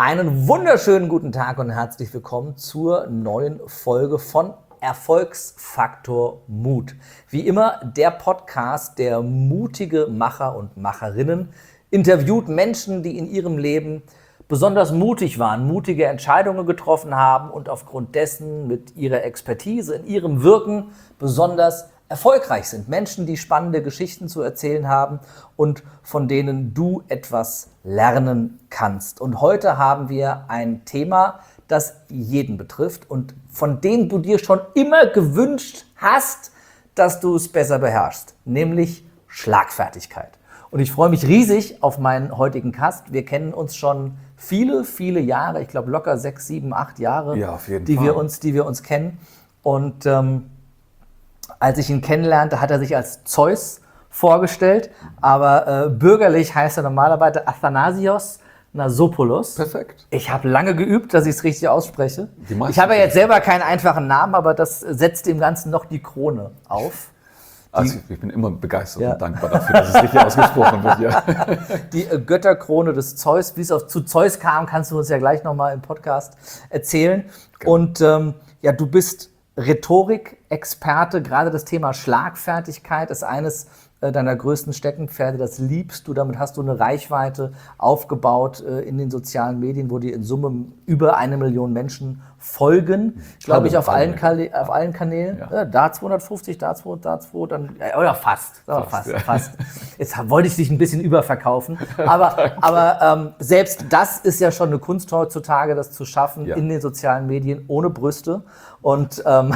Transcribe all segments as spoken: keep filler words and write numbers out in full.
Einen wunderschönen guten Tag und herzlich willkommen zur neuen Folge von Erfolgsfaktor Mut. Wie immer der Podcast, der mutige Macher und Macherinnen interviewt Menschen, die in ihrem Leben besonders mutig waren, mutige Entscheidungen getroffen haben und aufgrund dessen mit ihrer Expertise, in ihrem Wirken besonders erfolgreich sind. Menschen, die spannende Geschichten zu erzählen haben und von denen du etwas lernen kannst. Und heute haben wir ein Thema, das jeden betrifft und von dem du dir schon immer gewünscht hast, dass du es besser beherrschst, nämlich Schlagfertigkeit. Und ich freue mich riesig auf meinen heutigen Gast. Wir kennen uns schon viele, viele Jahre, ich glaube locker sechs, sieben, acht Jahre, ja, auf jeden die, Fall. Wir uns, die wir uns kennen. Und ähm, als ich ihn kennenlernte, hat er sich als Zeus vorgestellt, aber äh, bürgerlich heißt er normalerweise Athanasios Nasopoulos. Perfekt. Ich habe lange geübt, dass ich es richtig ausspreche. Die meisten Ich habe ja jetzt selber keinen einfachen Namen, aber das setzt dem Ganzen noch die Krone auf. Also ich bin immer begeistert Ja. und dankbar dafür, dass es richtig ausgesprochen wird. Ja. Die äh, Götterkrone des Zeus. Wie es auch zu Zeus kam, kannst du uns ja gleich nochmal im Podcast erzählen. Genau. Und ähm, ja, du bist Rhetorik-Experte. Gerade das Thema Schlagfertigkeit ist eines äh, deiner größten Steckenpferde. Das liebst du. Damit hast du eine Reichweite aufgebaut äh, in den sozialen Medien, wo dir in Summe über eine Million Menschen folgen. Glaube ich, auf allen, Kale- auf allen Kanälen. Ja. Ja, da zweihundertfünfzig, da zwei, da zwei, dann, ja, oder fast. Aber Fast, fast, ja. fast. Jetzt wollte ich dich ein bisschen überverkaufen. Aber, aber ähm, selbst das ist ja schon eine Kunst heutzutage, das zu schaffen Ja. in den sozialen Medien ohne Brüste. Und ähm,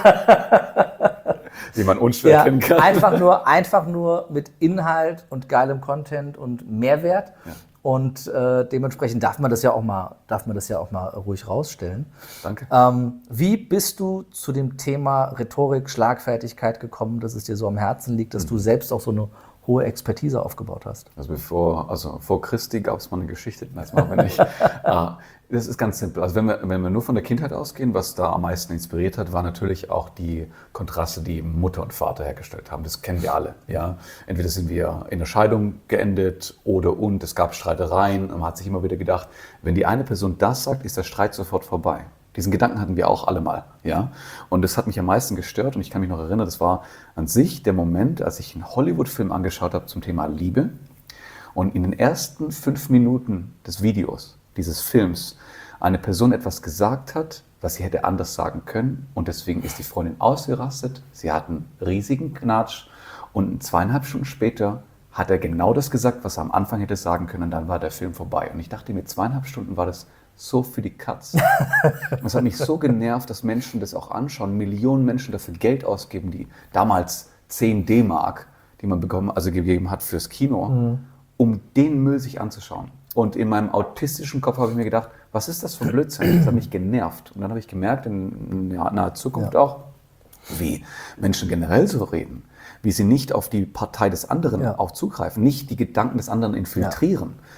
Wie man unschwer ja, kennen kann. einfach, nur, einfach nur mit Inhalt und geilem Content und Mehrwert. Ja. Und äh, dementsprechend darf man das ja auch mal, darf man das ja auch mal ruhig rausstellen. Danke. Ähm, wie bist du zu dem Thema Rhetorik, Schlagfertigkeit gekommen, dass es dir so am Herzen liegt, dass Mhm. du selbst auch so eine hohe Expertise aufgebaut hast? Also bevor, also vor Christi gab es mal eine Geschichte, das machen wir nicht. äh, das ist ganz simpel. Also wenn wir, wenn wir nur von der Kindheit ausgehen, was da am meisten inspiriert hat, war natürlich auch die Kontraste, die Mutter und Vater hergestellt haben. Das kennen wir alle. Ja? Entweder sind wir in der Scheidung geendet oder und es gab Streitereien. Und man hat sich immer wieder gedacht, wenn die eine Person das sagt, ist der Streit sofort vorbei. Diesen Gedanken hatten wir auch alle mal. Ja? Und das hat mich am meisten gestört und ich kann mich noch erinnern, das war an sich der Moment, als ich einen Hollywood-Film angeschaut habe zum Thema Liebe und in den ersten fünf Minuten des Videos, dieses Films, eine Person etwas gesagt hat, was sie hätte anders sagen können und deswegen ist die Freundin ausgerastet, sie hat einen riesigen Knatsch und zweieinhalb Stunden später hat er genau das gesagt, was er am Anfang hätte sagen können und dann war der Film vorbei. Und ich dachte mir, zweieinhalb Stunden war das so für die Katz. Und es hat mich so genervt, dass Menschen das auch anschauen, Millionen Menschen dafür Geld ausgeben, die damals zehn D-Mark, die man bekommen, also gegeben hat fürs Kino, mhm. um den Müll sich anzuschauen. Und in meinem autistischen Kopf habe ich mir gedacht, was ist das für ein Blödsinn? Das hat mich genervt. Und dann habe ich gemerkt, in naher Zukunft ja. auch, wie Menschen generell so reden, wie sie nicht auf die Partei des anderen ja. auch zugreifen, nicht die Gedanken des anderen infiltrieren. Ja.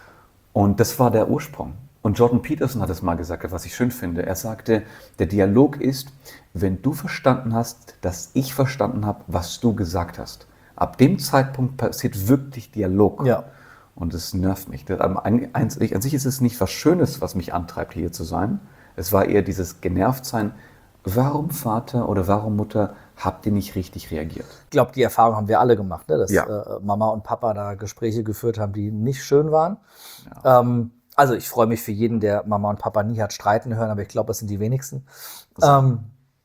Und das war der Ursprung. Und Jordan Peterson hat es mal gesagt, was ich schön finde. Er sagte, der Dialog ist, wenn du verstanden hast, dass ich verstanden habe, was du gesagt hast. Ab dem Zeitpunkt passiert wirklich Dialog. Ja. Und das nervt mich. An sich ist es nicht was Schönes, was mich antreibt, hier zu sein. Es war eher dieses Genervtsein. Warum Vater oder warum Mutter habt ihr nicht richtig reagiert? Ich glaube, die Erfahrung haben wir alle gemacht, ne? Dass ja. äh, Mama und Papa da Gespräche geführt haben, die nicht schön waren. Ja. Ähm, also ich freue mich für jeden, der Mama und Papa nie hat streiten hören, aber ich glaube, das sind die wenigsten. Ähm,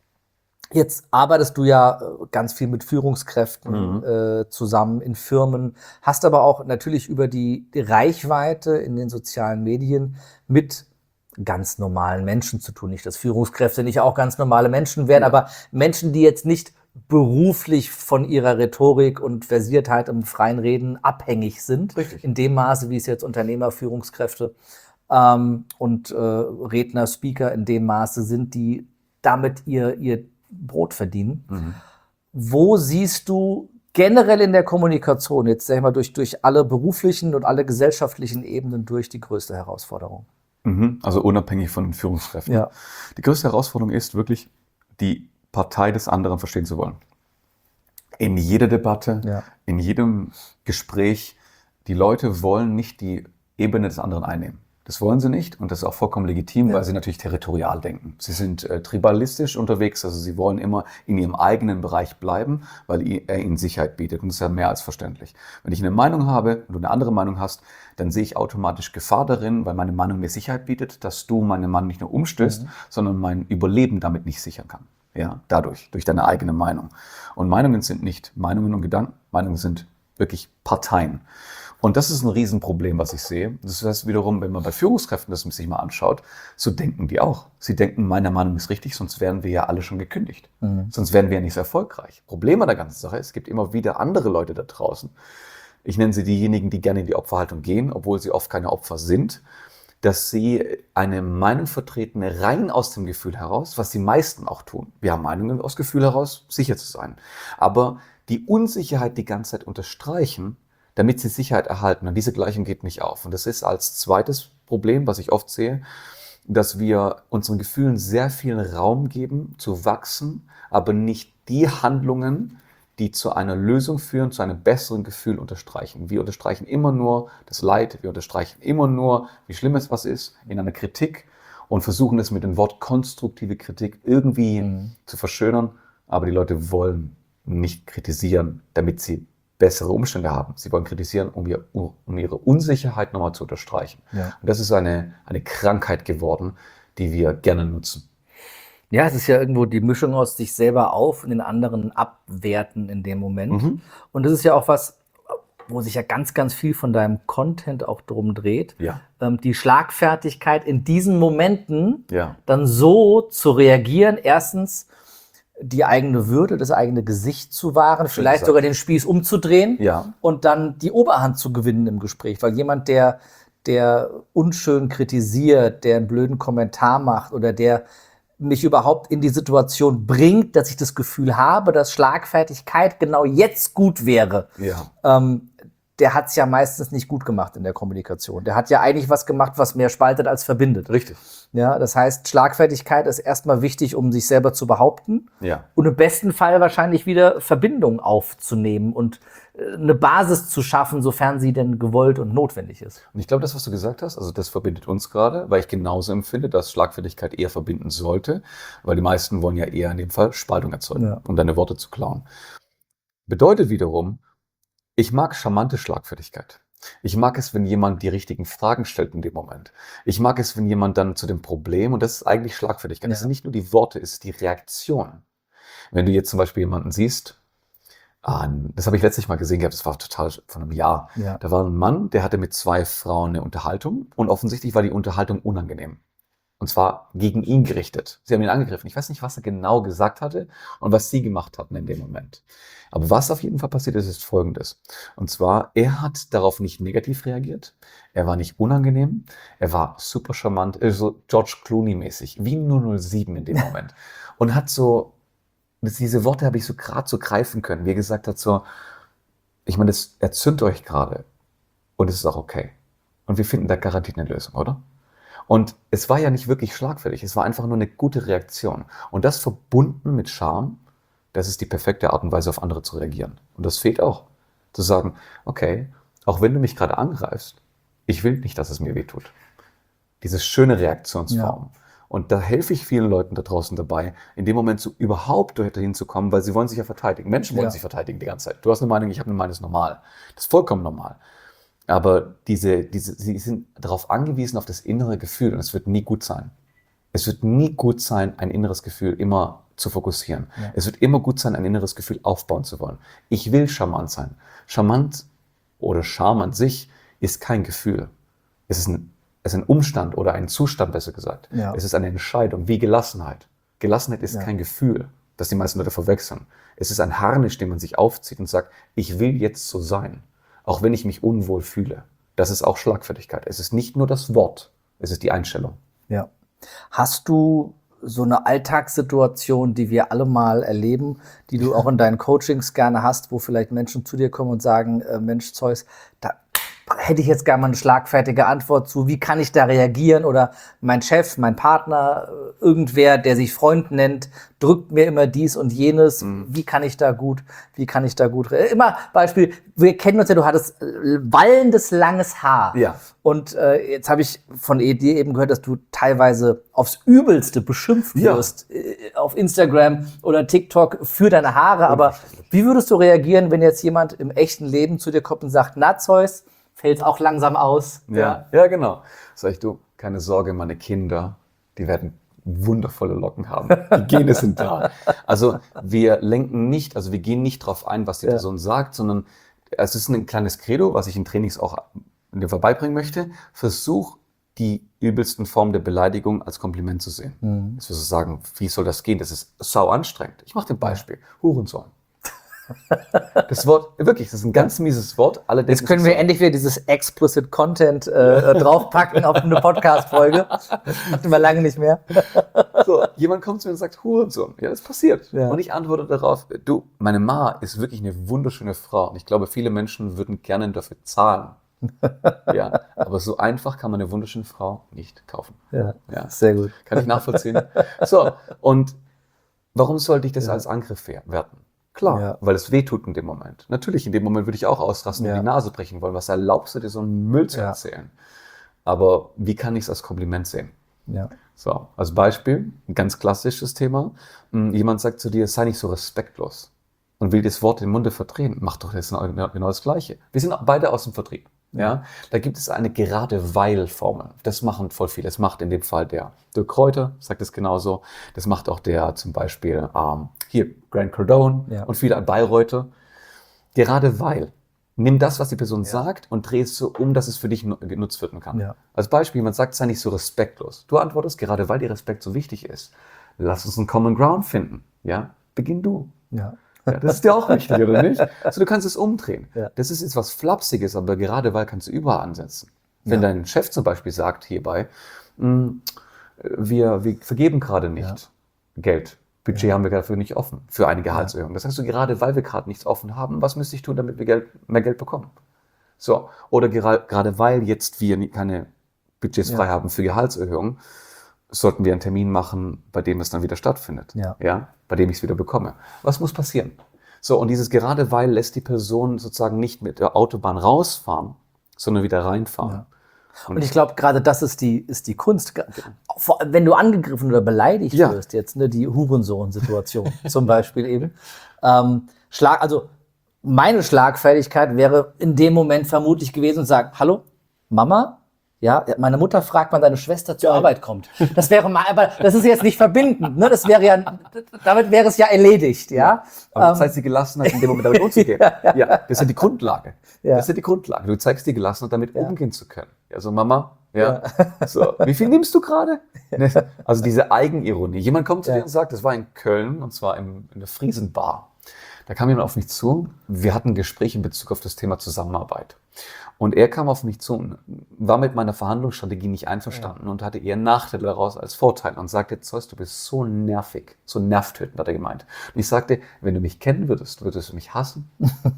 jetzt arbeitest du ja ganz viel mit Führungskräften mhm. äh, zusammen in Firmen, hast aber auch natürlich über die, die Reichweite in den sozialen Medien mit ganz normalen Menschen zu tun. Nicht, dass Führungskräfte nicht auch ganz normale Menschen werden, ja. aber Menschen, die jetzt nicht beruflich von ihrer Rhetorik und Versiertheit im freien Reden abhängig sind. Richtig. In dem Maße, wie es jetzt Unternehmer, Führungskräfte ähm, und äh, Redner, Speaker in dem Maße sind, die damit ihr, ihr Brot verdienen. Mhm. Wo siehst du generell in der Kommunikation, jetzt sag ich mal, durch, durch alle beruflichen und alle gesellschaftlichen Ebenen durch die größte Herausforderung? Mhm. Also unabhängig von den Führungskräften. Ja. Die größte Herausforderung ist wirklich, die Partei des anderen verstehen zu wollen. In jeder Debatte, ja. in jedem Gespräch, die Leute wollen nicht die Ebene des anderen einnehmen. Das wollen sie nicht und das ist auch vollkommen legitim, Ja. weil sie natürlich territorial denken. Sie sind äh, tribalistisch unterwegs, also sie wollen immer in ihrem eigenen Bereich bleiben, weil er ihnen Sicherheit bietet und das ist ja mehr als verständlich. Wenn ich eine Meinung habe und du eine andere Meinung hast, dann sehe ich automatisch Gefahr darin, weil meine Meinung mir Sicherheit bietet, dass du meine Meinung nicht nur umstößt, mhm. sondern mein Überleben damit nicht sichern kann. Ja, dadurch, durch deine eigene Meinung. Und Meinungen sind nicht Meinungen und Gedanken, Meinungen sind wirklich Parteien. Und das ist ein Riesenproblem, was ich sehe. Das heißt wiederum, wenn man bei Führungskräften das sich mal anschaut, so denken die auch. Sie denken, meine Meinung ist richtig, sonst wären wir ja alle schon gekündigt. Mhm. Sonst wären wir ja nicht so erfolgreich. Problem an der ganzen Sache ist, es gibt immer wieder andere Leute da draußen. Ich nenne sie diejenigen, die gerne in die Opferhaltung gehen, obwohl sie oft keine Opfer sind, dass sie eine Meinung vertreten, rein aus dem Gefühl heraus, was die meisten auch tun. Wir haben Meinungen aus Gefühl heraus, sicher zu sein. Aber die Unsicherheit die ganze Zeit unterstreichen, damit sie Sicherheit erhalten. Und diese Gleichung geht nicht auf. Und das ist als zweites Problem, was ich oft sehe, dass wir unseren Gefühlen sehr viel Raum geben, zu wachsen, aber nicht die Handlungen, die zu einer Lösung führen, zu einem besseren Gefühl unterstreichen. Wir unterstreichen immer nur das Leid, wir unterstreichen immer nur, wie schlimm es was ist, in einer Kritik und versuchen es mit dem Wort konstruktive Kritik irgendwie mhm. zu verschönern. Aber die Leute wollen nicht kritisieren, damit sie bessere Umstände haben. Sie wollen kritisieren, um, ihr, um ihre Unsicherheit nochmal zu unterstreichen. Ja. Und das ist eine, eine Krankheit geworden, die wir gerne nutzen. Ja, es ist ja irgendwo die Mischung aus sich selber auf und den anderen abwerten in dem Moment. Mhm. Und das ist ja auch was, wo sich ja ganz, ganz viel von deinem Content auch drum dreht. Ja. Ähm, die Schlagfertigkeit in diesen Momenten ja. dann so zu reagieren. Erstens die eigene Würde, das eigene Gesicht zu wahren, vielleicht gesagt. sogar den Spieß umzudrehen ja. und dann die Oberhand zu gewinnen im Gespräch. Weil jemand, der, der unschön kritisiert, der einen blöden Kommentar macht oder der mich überhaupt in die Situation bringt, dass ich das Gefühl habe, dass Schlagfertigkeit genau jetzt gut wäre, ja. ähm, der hat es ja meistens nicht gut gemacht in der Kommunikation. Der hat ja eigentlich was gemacht, was mehr spaltet als verbindet. Richtig. Ja, das heißt, Schlagfertigkeit ist erstmal wichtig, um sich selber zu behaupten ja. und im besten Fall wahrscheinlich wieder Verbindung aufzunehmen und eine Basis zu schaffen, sofern sie denn gewollt und notwendig ist. Und ich glaube, das, was du gesagt hast, also das verbindet uns gerade, weil ich genauso empfinde, dass Schlagfertigkeit eher verbinden sollte, weil die meisten wollen ja eher in dem Fall Spaltung erzeugen, ja. um deine Worte zu klauen. Bedeutet wiederum, ich mag charmante Schlagfertigkeit. Ich mag es, wenn jemand die richtigen Fragen stellt in dem Moment. Ich mag es, wenn jemand dann zu dem Problem, und das ist eigentlich Schlagfertigkeit, ja. das sind nicht nur die Worte, es ist die Reaktion. Wenn du jetzt zum Beispiel jemanden siehst, das habe ich letztlich mal gesehen gehabt, das war total von einem Jahr. Ja. Da war ein Mann, der hatte mit zwei Frauen eine Unterhaltung und offensichtlich war die Unterhaltung unangenehm. Und zwar gegen ihn gerichtet. Sie haben ihn angegriffen. Ich weiß nicht, was er genau gesagt hatte und was sie gemacht hatten in dem Moment. Aber was auf jeden Fall passiert ist, ist Folgendes. Und zwar, er hat darauf nicht negativ reagiert. Er war nicht unangenehm. Er war super charmant, so George Clooney-mäßig, wie null null sieben in dem Moment. Und hat so, diese Worte habe ich so gerade so greifen können, wie er gesagt hat, so, ich meine, das erzündet euch gerade und es ist auch okay. Und wir finden da garantiert eine Lösung, oder? Und es war ja nicht wirklich schlagfertig, es war einfach nur eine gute Reaktion. Und das verbunden mit Charme, das ist die perfekte Art und Weise, auf andere zu reagieren. Und das fehlt auch. Zu sagen, okay, auch wenn du mich gerade angreifst, ich will nicht, dass es mir wehtut. Diese schöne Reaktionsform. Ja. Und da helfe ich vielen Leuten da draußen dabei, in dem Moment so überhaupt dahin zu kommen, weil sie wollen sich ja verteidigen. Menschen wollen ja. sich verteidigen die ganze Zeit. Du hast eine Meinung, ich habe eine Meinung, das ist normal. Das ist vollkommen normal. Aber diese, diese, sie sind darauf angewiesen, auf das innere Gefühl. Und es wird nie gut sein. Es wird nie gut sein, ein inneres Gefühl immer zu fokussieren. Ja. Es wird immer gut sein, ein inneres Gefühl aufbauen zu wollen. Ich will charmant sein. Charmant oder Charme an sich ist kein Gefühl. Es ist ein, es ist ein Umstand oder ein Zustand, besser gesagt. Ja. Es ist eine Entscheidung, wie Gelassenheit. Gelassenheit ist ja. kein Gefühl, das die meisten Leute verwechseln. Es ist ein Harnisch, den man sich aufzieht und sagt, ich will jetzt so sein. Auch wenn ich mich unwohl fühle. Das ist auch Schlagfertigkeit. Es ist nicht nur das Wort, es ist die Einstellung. Ja. Hast du so eine Alltagssituation, die wir alle mal erleben, die du auch in deinen Coachings gerne hast, wo vielleicht Menschen zu dir kommen und sagen, äh, Mensch, Zeus, da, hätte ich jetzt gerne mal eine schlagfertige Antwort zu, wie kann ich da reagieren? Oder mein Chef, mein Partner, irgendwer, der sich Freund nennt, drückt mir immer dies und jenes. Mhm. Wie kann ich da gut, wie kann ich da gut, re- immer Beispiel, wir kennen uns ja, du hattest äh, wallendes langes Haar. Ja. Und äh, jetzt habe ich von dir eben gehört, dass du teilweise aufs Übelste beschimpft Ja. wirst äh, auf Instagram oder TikTok für deine Haare. Aber wie würdest du reagieren, wenn jetzt jemand im echten Leben zu dir kommt und sagt, na Zeus, fällt auch langsam aus? Ja, ja, genau. Sag ich, du, keine Sorge, meine Kinder, die werden wundervolle Locken haben. Die Gene sind da. Also wir lenken nicht, also wir gehen nicht drauf ein, was die Ja. Person sagt, sondern es ist ein kleines Credo, was ich in Trainings auch in dir vorbeibringen möchte. Versuch, die übelsten Formen der Beleidigung als Kompliment zu sehen. Mhm. Jetzt wirst du sagen, wie soll das gehen? Das ist sau anstrengend. Ich mache dir ein Beispiel. Hurensohn. Das Wort, wirklich, das ist ein ganz mieses Wort. Alle Jetzt können wir endlich wieder dieses Explicit Content äh, draufpacken auf eine Podcast-Folge. Hatten wir lange nicht mehr. So, jemand kommt zu mir und sagt, Hurensohn. Ja, das passiert. Ja. Und ich antworte darauf, du, meine Ma ist wirklich eine wunderschöne Frau. Und ich glaube, viele Menschen würden gerne dafür zahlen. Ja, aber so einfach kann man eine wunderschöne Frau nicht kaufen. Ja, Ja. sehr gut. Kann ich nachvollziehen. So, und warum sollte ich das Ja. als Angriff werten? Klar, Ja. weil es weh tut in dem Moment. Natürlich, in dem Moment würde ich auch ausrasten Ja. und die Nase brechen wollen. Was erlaubst du dir, so einen Müll zu Ja. erzählen? Aber wie kann ich es als Kompliment sehen? Ja. So, als Beispiel, ein ganz klassisches Thema. Hm, Jemand sagt zu dir, sei nicht so respektlos und will das Wort im Munde verdrehen. Mach doch das genau das Gleiche. Wir sind beide aus dem Vertrieb. Ja, da gibt es eine gerade-weil-Formel. Das machen voll viele. Das macht in dem Fall der Dirk Kräuter, sagt es genauso. Das macht auch der zum Beispiel ähm, hier Grant Cardone Ja. und viele Bayreuther. Gerade weil. Nimm das, was die Person sagt und dreh es so um, dass es für dich nu- genutzt werden kann. Ja. Als Beispiel, jemand sagt, sei nicht so respektlos. Du antwortest, gerade weil dir Respekt so wichtig ist. Lass uns einen Common Ground finden. Ja, beginn du. Ja. Ja, das ist dir auch wichtig, oder nicht? Also du kannst es umdrehen. Ja. Das ist jetzt was Flapsiges, aber gerade weil kannst du überall ansetzen. Wenn Ja. dein Chef zum Beispiel sagt hierbei, mh, wir, wir vergeben gerade nicht Geld, Budget haben wir dafür nicht offen, für eine Gehaltserhöhung. Das sagst du, gerade weil wir gerade nichts offen haben, was müsste ich tun, damit wir Geld, mehr Geld bekommen? So, oder gera- gerade weil jetzt wir nie- keine Budgets Ja. frei haben für Gehaltserhöhungen, sollten wir einen Termin machen, bei dem es dann wieder stattfindet. Ja. Ja, bei dem ich es wieder bekomme. Was muss passieren? So, und dieses gerade weil lässt die Person sozusagen nicht mit der Autobahn rausfahren, sondern wieder reinfahren. Ja. Und ich glaube, gerade das ist die, ist die Kunst. Genau. Vor- Wenn du angegriffen oder beleidigt Ja. wirst, jetzt, ne, die Hurensohn-Situation zum Beispiel eben. Ähm, Schlag, also meine Schlagfertigkeit wäre in dem Moment vermutlich gewesen und sagen, hallo, Mama? Ja, meine Mutter fragt, wann deine Schwester zur Arbeit kommt. Das wäre mal, aber das ist jetzt nicht verbindend, ne? Das wäre ja, damit wäre es ja erledigt, ja. Aber du Ähm, zeigst die Gelassenheit, in dem Moment damit umzugehen. ja, das ist ja die Grundlage. Ja. Das ist ja die Grundlage. Du zeigst die Gelassenheit, damit umgehen zu können. Also Mama, ja. So, wie viel nimmst du gerade? Ne? Also diese Eigenironie. Jemand kommt zu Ja. dir und sagt, das war in Köln, und zwar im, in der Friesenbar. Da kam jemand auf mich zu. Wir hatten ein Gespräch in Bezug auf das Thema Zusammenarbeit. Und er kam auf mich zu und war mit meiner Verhandlungsstrategie nicht einverstanden und hatte eher Nachteile daraus als Vorteile und sagte, Zeus, du bist so nervig, so nervtötend, hat er gemeint. Und ich sagte, wenn du mich kennen würdest, würdest du mich hassen.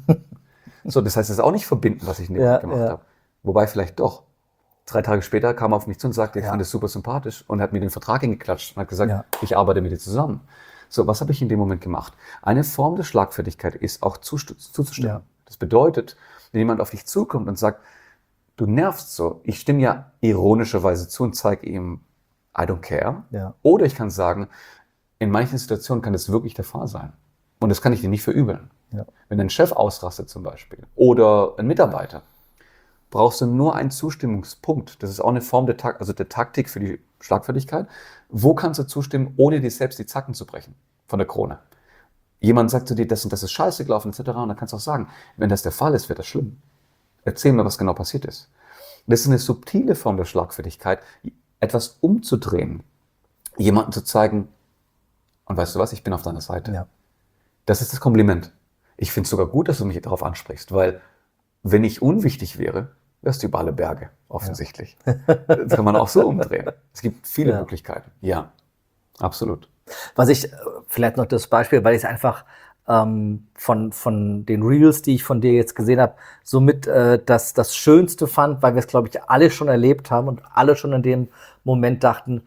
So, das heißt, es ist auch nicht verbinden, was ich in dem Ja, Moment gemacht ja. habe. Wobei vielleicht doch. Drei Tage später kam er auf mich zu und sagte, ich Ja. fand es super sympathisch und hat mir den Vertrag hingeklatscht und hat gesagt, Ja. ich arbeite mit dir zusammen. So, was habe ich in dem Moment gemacht? Eine Form der Schlagfertigkeit ist auch zustu- zuzustimmen. Ja. Das bedeutet, wenn jemand auf dich zukommt und sagt, du nervst so, ich stimme ja ironischerweise zu und zeige ihm, I don't care. Ja. Oder ich kann sagen, in manchen Situationen kann das wirklich der Fall sein. Und das kann ich dir nicht verübeln. Ja. Wenn ein Chef ausrastet zum Beispiel oder ein Mitarbeiter, brauchst du nur einen Zustimmungspunkt. Das ist auch eine Form der, Tak- also der Taktik für die Schlagfertigkeit. Wo kannst du zustimmen, ohne dir selbst die Zacken zu brechen von der Krone? Jemand sagt zu dir, das und das ist scheiße gelaufen, et cetera. Und dann kannst du auch sagen, wenn das der Fall ist, wäre das schlimm. Erzähl mir, was genau passiert ist. Das ist eine subtile Form der Schlagfertigkeit, etwas umzudrehen, jemandem zu zeigen, und weißt du was, ich bin auf deiner Seite. Ja. Das ist das Kompliment. Ich finde es sogar gut, dass du mich darauf ansprichst, weil wenn ich unwichtig wäre, wärst du über alle Berge, offensichtlich. Das kann man auch so umdrehen. Es gibt viele Ja. Möglichkeiten. Ja, absolut. Was ich, äh, vielleicht noch das Beispiel, weil ich es einfach ähm, von, von den Reels, die ich von dir jetzt gesehen habe, somit äh, das, das Schönste fand, weil wir es, glaube ich, alle schon erlebt haben und alle schon in dem Moment dachten,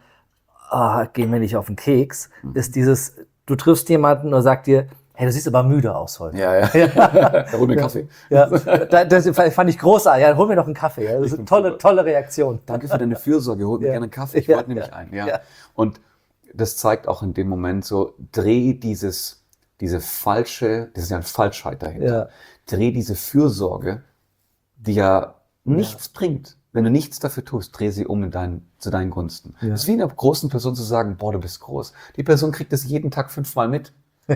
ah, geh mir nicht auf den Keks, mhm. ist dieses, du triffst jemanden und sagt dir, hey, du siehst aber müde aus heute. Ja, ja. ja. Hol mir einen Kaffee. Ja, ja. Das fand ich großartig. Ja, hol mir noch einen Kaffee. Das ist eine tolle, tolle Reaktion. Danke für deine Fürsorge. Hol mir ja. gerne einen Kaffee. Ich ja, wollte nämlich ja. einen. Ja. Ja. Und das zeigt auch in dem Moment so, dreh dieses, diese falsche, das ist ja ein Falschheit dahinter. Ja. Dreh diese Fürsorge, die ja nichts ja. bringt. Wenn du nichts dafür tust, dreh sie um in dein, zu deinen Gunsten. Es ja. ist wie einer großen Person zu sagen, boah, du bist groß. Die Person kriegt das jeden Tag fünfmal mit.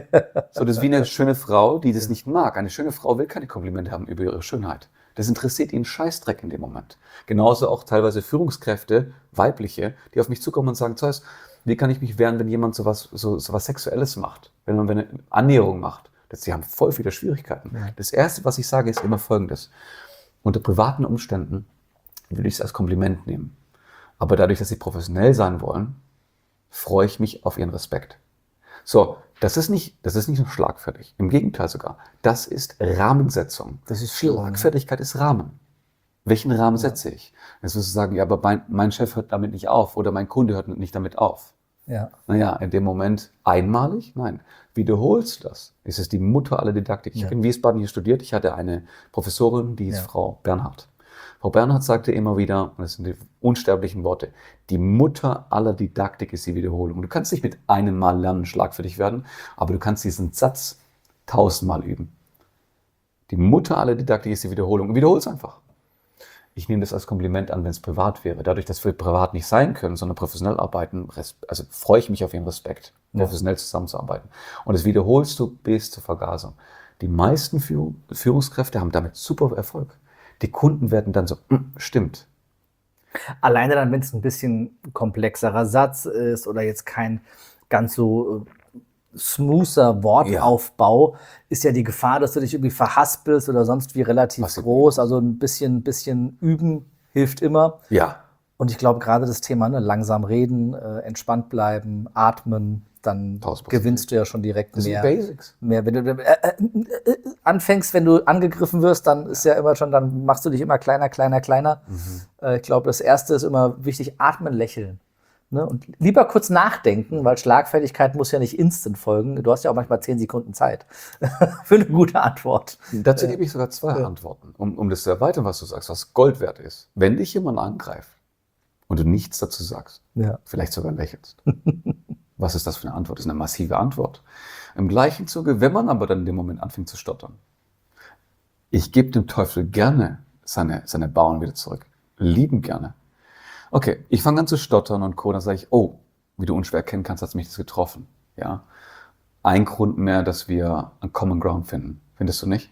So, das ist wie eine schöne Frau, die das nicht mag. Eine schöne Frau will keine Komplimente haben über ihre Schönheit. Das interessiert ihn Scheißdreck in dem Moment. Genauso auch teilweise Führungskräfte, weibliche, die auf mich zukommen und sagen, Zeus, wie kann ich mich wehren, wenn jemand sowas, so, sowas Sexuelles macht? Wenn man eine Annäherung macht? Das, die haben voll viele Schwierigkeiten. Ja. Das Erste, was ich sage, ist immer Folgendes. Unter privaten Umständen würde ich es als Kompliment nehmen. Aber dadurch, dass sie professionell sein wollen, freue ich mich auf ihren Respekt. So, das ist nicht, das ist nicht nur schlagfertig. Im Gegenteil sogar. Das ist Rahmensetzung. Das ist Schlagfertigkeit ist Rahmen. Welchen Rahmen ja. setze ich? Jetzt wirst du sagen, ja, aber mein, mein Chef hört damit nicht auf oder mein Kunde hört nicht damit auf. Ja. Naja, in dem Moment einmalig? Nein. Wiederholst du das? Es ist die Mutter aller Didaktik. Ich ja. habe in Wiesbaden hier studiert. Ich hatte eine Professorin, die hieß ja. Frau Bernhardt. Frau Bernhardt sagte immer wieder, und das sind die unsterblichen Worte, die Mutter aller Didaktik ist die Wiederholung. Du kannst nicht mit einem Mal lernen, schlagfertig werden, aber du kannst diesen Satz tausendmal üben. Die Mutter aller Didaktik ist die Wiederholung. Und wiederhol es einfach. Ich nehme das als Kompliment an, wenn es privat wäre. Dadurch, dass wir privat nicht sein können, sondern professionell arbeiten, also freue ich mich auf Ihren Respekt, professionell zusammenzuarbeiten. Und das wiederholst du bis zur Vergasung. Die meisten Führungskräfte haben damit super Erfolg. Die Kunden werden dann so, stimmt. Alleine dann, wenn es ein bisschen komplexerer Satz ist oder jetzt kein ganz so smoother Wortaufbau, ja. ist ja die Gefahr, dass du dich irgendwie verhaspelst oder sonst wie relativ Was groß. Also ein bisschen, bisschen üben hilft immer. Ja. Und ich glaube, gerade das Thema, ne, langsam reden, äh, entspannt bleiben, atmen, dann gewinnst du ja schon direkt das mehr. Das sind Basics. Mehr. Wenn du äh, äh, äh, anfängst, wenn du angegriffen wirst, dann ist ja immer schon, dann machst du dich immer kleiner, kleiner, kleiner. Mhm. Äh, ich glaube, das Erste ist immer wichtig, atmen, lächeln. Ne? Und lieber kurz nachdenken, weil Schlagfertigkeit muss ja nicht instant folgen. Du hast ja auch manchmal zehn Sekunden Zeit für eine gute Antwort. Dazu äh, gebe ich sogar zwei ja. Antworten, um, um das zu erweitern, was du sagst, was Gold wert ist. Wenn dich jemand angreift und du nichts dazu sagst, ja. vielleicht sogar lächelst, was ist das für eine Antwort? Das ist eine massive Antwort. Im gleichen Zuge, wenn man aber dann in dem Moment anfängt zu stottern, ich gebe dem Teufel gerne seine, seine Bauern wieder zurück. Lieben gerne. Okay, ich fange an zu stottern und Co. Dann sage ich, oh, wie du unschwer erkennen kannst, hat mich das getroffen. Ja? Ein Grund mehr, dass wir einen Common Ground finden. Findest du nicht?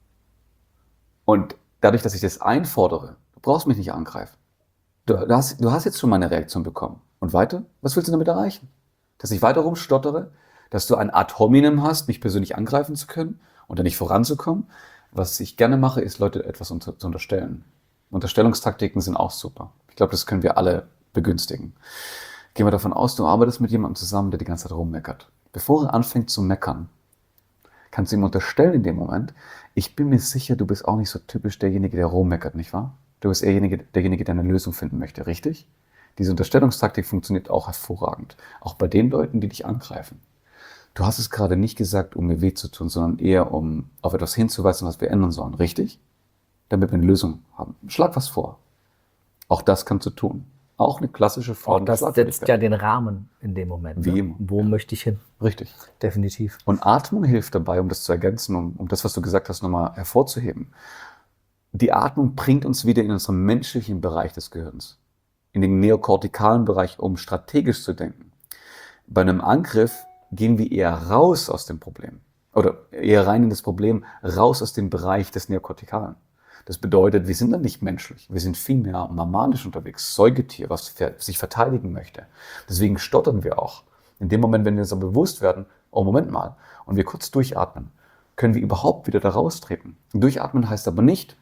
Und dadurch, dass ich das einfordere, du brauchst mich nicht angreifen. Du, du, hast, du hast jetzt schon meine Reaktion bekommen. Und weiter? Was willst du damit erreichen? Dass ich weiter rumstottere? Dass du ein Ad hominem hast, mich persönlich angreifen zu können und dann nicht voranzukommen? Was ich gerne mache, ist, Leute etwas unter, zu unterstellen. Unterstellungstaktiken sind auch super. Ich glaube, das können wir alle begünstigen. Gehen wir davon aus, du arbeitest mit jemandem zusammen, der die ganze Zeit rummeckert. Bevor er anfängt zu meckern, kannst du ihm unterstellen in dem Moment, ich bin mir sicher, du bist auch nicht so typisch derjenige, der rummeckert, nicht wahr? Du bist eher derjenige, derjenige, der eine Lösung finden möchte, richtig? Diese Unterstellungstaktik funktioniert auch hervorragend. Auch bei den Leuten, die dich angreifen. Du hast es gerade nicht gesagt, um mir weh zu tun, sondern eher, um auf etwas hinzuweisen, was wir ändern sollen, richtig? Damit wir eine Lösung haben. Schlag was vor. Auch das kannst du tun. Auch eine klassische Form. Auch das setzt ja den Rahmen in dem Moment. Wie ne? immer. Wo ja. möchte ich hin? Richtig. Definitiv. Und Atmung hilft dabei, um das zu ergänzen, um, um das, was du gesagt hast, nochmal hervorzuheben. Die Atmung bringt uns wieder in unseren menschlichen Bereich des Gehirns. In den neokortikalen Bereich, um strategisch zu denken. Bei einem Angriff gehen wir eher raus aus dem Problem. Oder eher rein in das Problem, raus aus dem Bereich des Neokortikalen. Das bedeutet, wir sind dann nicht menschlich. Wir sind vielmehr mammalisch unterwegs, Säugetier, was sich verteidigen möchte. Deswegen stottern wir auch. In dem Moment, wenn wir uns dann bewusst werden, oh Moment mal, und wir kurz durchatmen, können wir überhaupt wieder da raustreten. Durchatmen heißt aber nicht,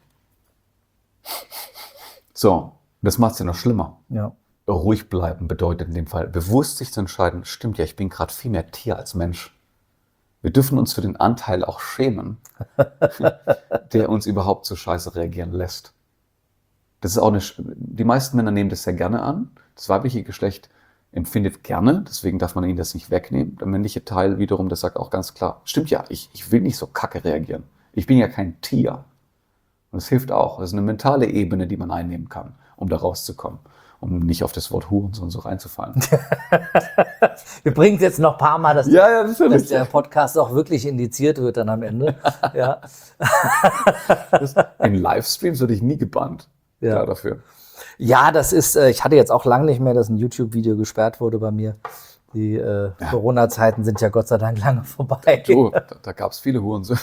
so, das macht es ja noch schlimmer. Ja. Ruhig bleiben bedeutet in dem Fall, bewusst sich zu entscheiden, stimmt ja, ich bin gerade viel mehr Tier als Mensch. Wir dürfen uns für den Anteil auch schämen, der uns überhaupt so scheiße reagieren lässt. Das ist auch eine, die meisten Männer nehmen das sehr gerne an. Das weibliche Geschlecht empfindet gerne, deswegen darf man ihnen das nicht wegnehmen. Der männliche Teil wiederum, das sagt auch ganz klar, stimmt ja, ich, ich will nicht so kacke reagieren. Ich bin ja kein Tier. Und das hilft auch. Das ist eine mentale Ebene, die man einnehmen kann, um da rauszukommen. Um nicht auf das Wort Hurensohn so reinzufallen. Wir bringen es jetzt noch ein paar Mal, dass, ja, ja, das ist dass der Podcast auch wirklich indiziert wird dann am Ende. Ja. Das, in Livestreams würde ich nie gebannt. Ja. Ja, dafür. Ja, das ist, ich hatte jetzt auch lange nicht mehr, dass ein YouTube-Video gesperrt wurde bei mir. Die äh, ja. Corona-Zeiten sind ja Gott sei Dank lange vorbei. Du, da, da gab es viele Hurensöhne.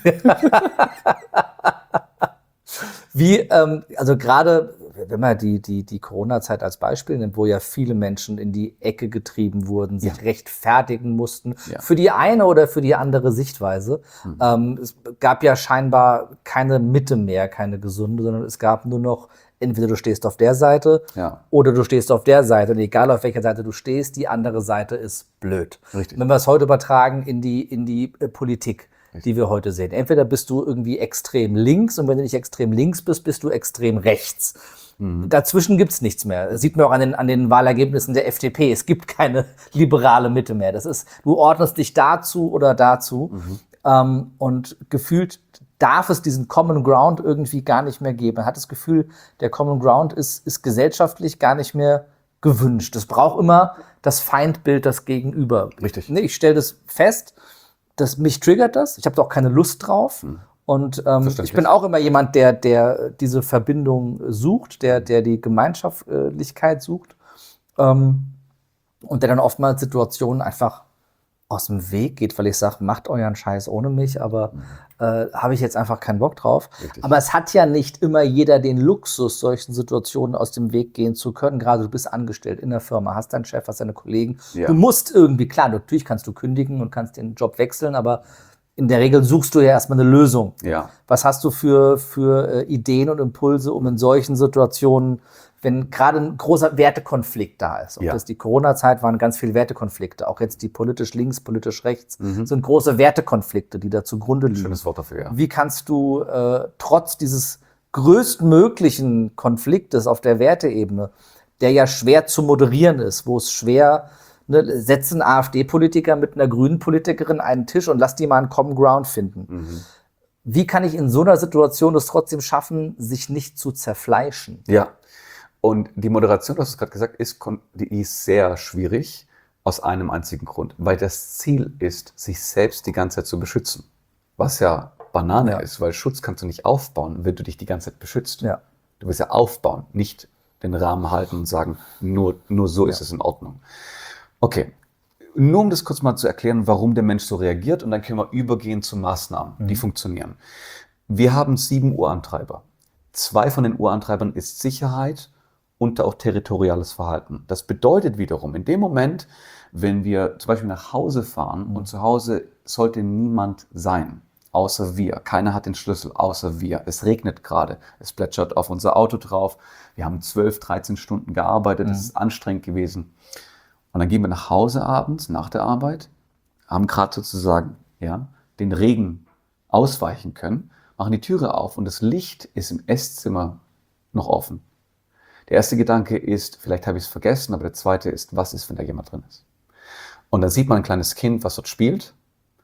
Wie, ähm, also gerade, wenn man die, die, die Corona-Zeit als Beispiel nimmt, wo ja viele Menschen in die Ecke getrieben wurden, sich ja. rechtfertigen mussten, ja. für die eine oder für die andere Sichtweise. Mhm. Ähm, es gab ja scheinbar keine Mitte mehr, keine gesunde, sondern es gab nur noch, entweder du stehst auf der Seite ja. oder du stehst auf der Seite. Und egal auf welcher Seite du stehst, die andere Seite ist blöd. Richtig. Wenn wir es heute übertragen in die, in die äh, Politik, die wir heute sehen. Entweder bist du irgendwie extrem links und wenn du nicht extrem links bist, bist du extrem rechts. Mhm. Dazwischen gibt's nichts mehr. Das sieht man auch an den, an den Wahlergebnissen der F D P. Es gibt keine liberale Mitte mehr. Das ist, du ordnest dich dazu oder dazu. Mhm. Ähm, und gefühlt darf es diesen Common Ground irgendwie gar nicht mehr geben. Man hat das Gefühl, der Common Ground ist, ist gesellschaftlich gar nicht mehr gewünscht. Es braucht immer das Feindbild, das Gegenüber. Richtig. Ich stelle das fest, dass mich triggert das. Ich habe da auch keine Lust drauf. Hm. Und ähm, ich bin auch immer jemand, der, der diese Verbindung sucht, der, der die Gemeinschaftlichkeit sucht ähm, und der dann oftmals Situationen einfach aus dem Weg geht, weil ich sage, macht euren Scheiß ohne mich, aber mhm. äh, habe ich jetzt einfach keinen Bock drauf. Richtig. Aber es hat ja nicht immer jeder den Luxus, solchen Situationen aus dem Weg gehen zu können. Gerade du bist angestellt in der Firma, hast deinen Chef, hast deine Kollegen. Ja. Du musst irgendwie, klar, natürlich kannst du kündigen und kannst den Job wechseln, aber in der Regel suchst du ja erstmal eine Lösung. Ja. Was hast du für, für äh, Ideen und Impulse, um in solchen Situationen, wenn gerade ein großer Wertekonflikt da ist. Ob ja. das die Corona-Zeit waren ganz viele Wertekonflikte. Auch jetzt die politisch links, politisch rechts mhm. sind große Wertekonflikte, die da zugrunde liegen. Schönes Wort dafür, ja. Wie kannst du äh, trotz dieses größtmöglichen Konfliktes auf der Werteebene, der ja schwer zu moderieren ist, wo es schwer, ne, setzen AfD-Politiker mit einer grünen Politikerin einen Tisch und lass die mal einen Common Ground finden. Mhm. Wie kann ich in so einer Situation es trotzdem schaffen, sich nicht zu zerfleischen? Ja. Und die Moderation, du hast es gerade gesagt, ist, die ist sehr schwierig aus einem einzigen Grund. Weil das Ziel ist, sich selbst die ganze Zeit zu beschützen. Was ja Banane ja. ist, weil Schutz kannst du nicht aufbauen, wenn du dich die ganze Zeit beschützt. Ja. Du willst ja aufbauen, nicht den Rahmen halten und sagen, nur, nur so ja. ist es in Ordnung. Okay, nur um das kurz mal zu erklären, warum der Mensch so reagiert und dann können wir übergehen zu Maßnahmen, mhm. die funktionieren. Wir haben sieben Urantreiber. Zwei von den Urantreibern ist Sicherheit und auch territoriales Verhalten. Das bedeutet wiederum, in dem Moment, wenn wir zum Beispiel nach Hause fahren mhm. und zu Hause sollte niemand sein, außer wir. Keiner hat den Schlüssel, außer wir. Es regnet gerade, es plätschert auf unser Auto drauf. Wir haben zwölf, dreizehn Stunden gearbeitet, es mhm. ist anstrengend gewesen. Und dann gehen wir nach Hause abends, nach der Arbeit, haben gerade sozusagen ja, den Regen ausweichen können, machen die Türe auf und das Licht ist im Esszimmer noch offen. Der erste Gedanke ist, vielleicht habe ich es vergessen, aber der zweite ist, was ist, wenn da jemand drin ist? Und dann sieht man ein kleines Kind, was dort spielt.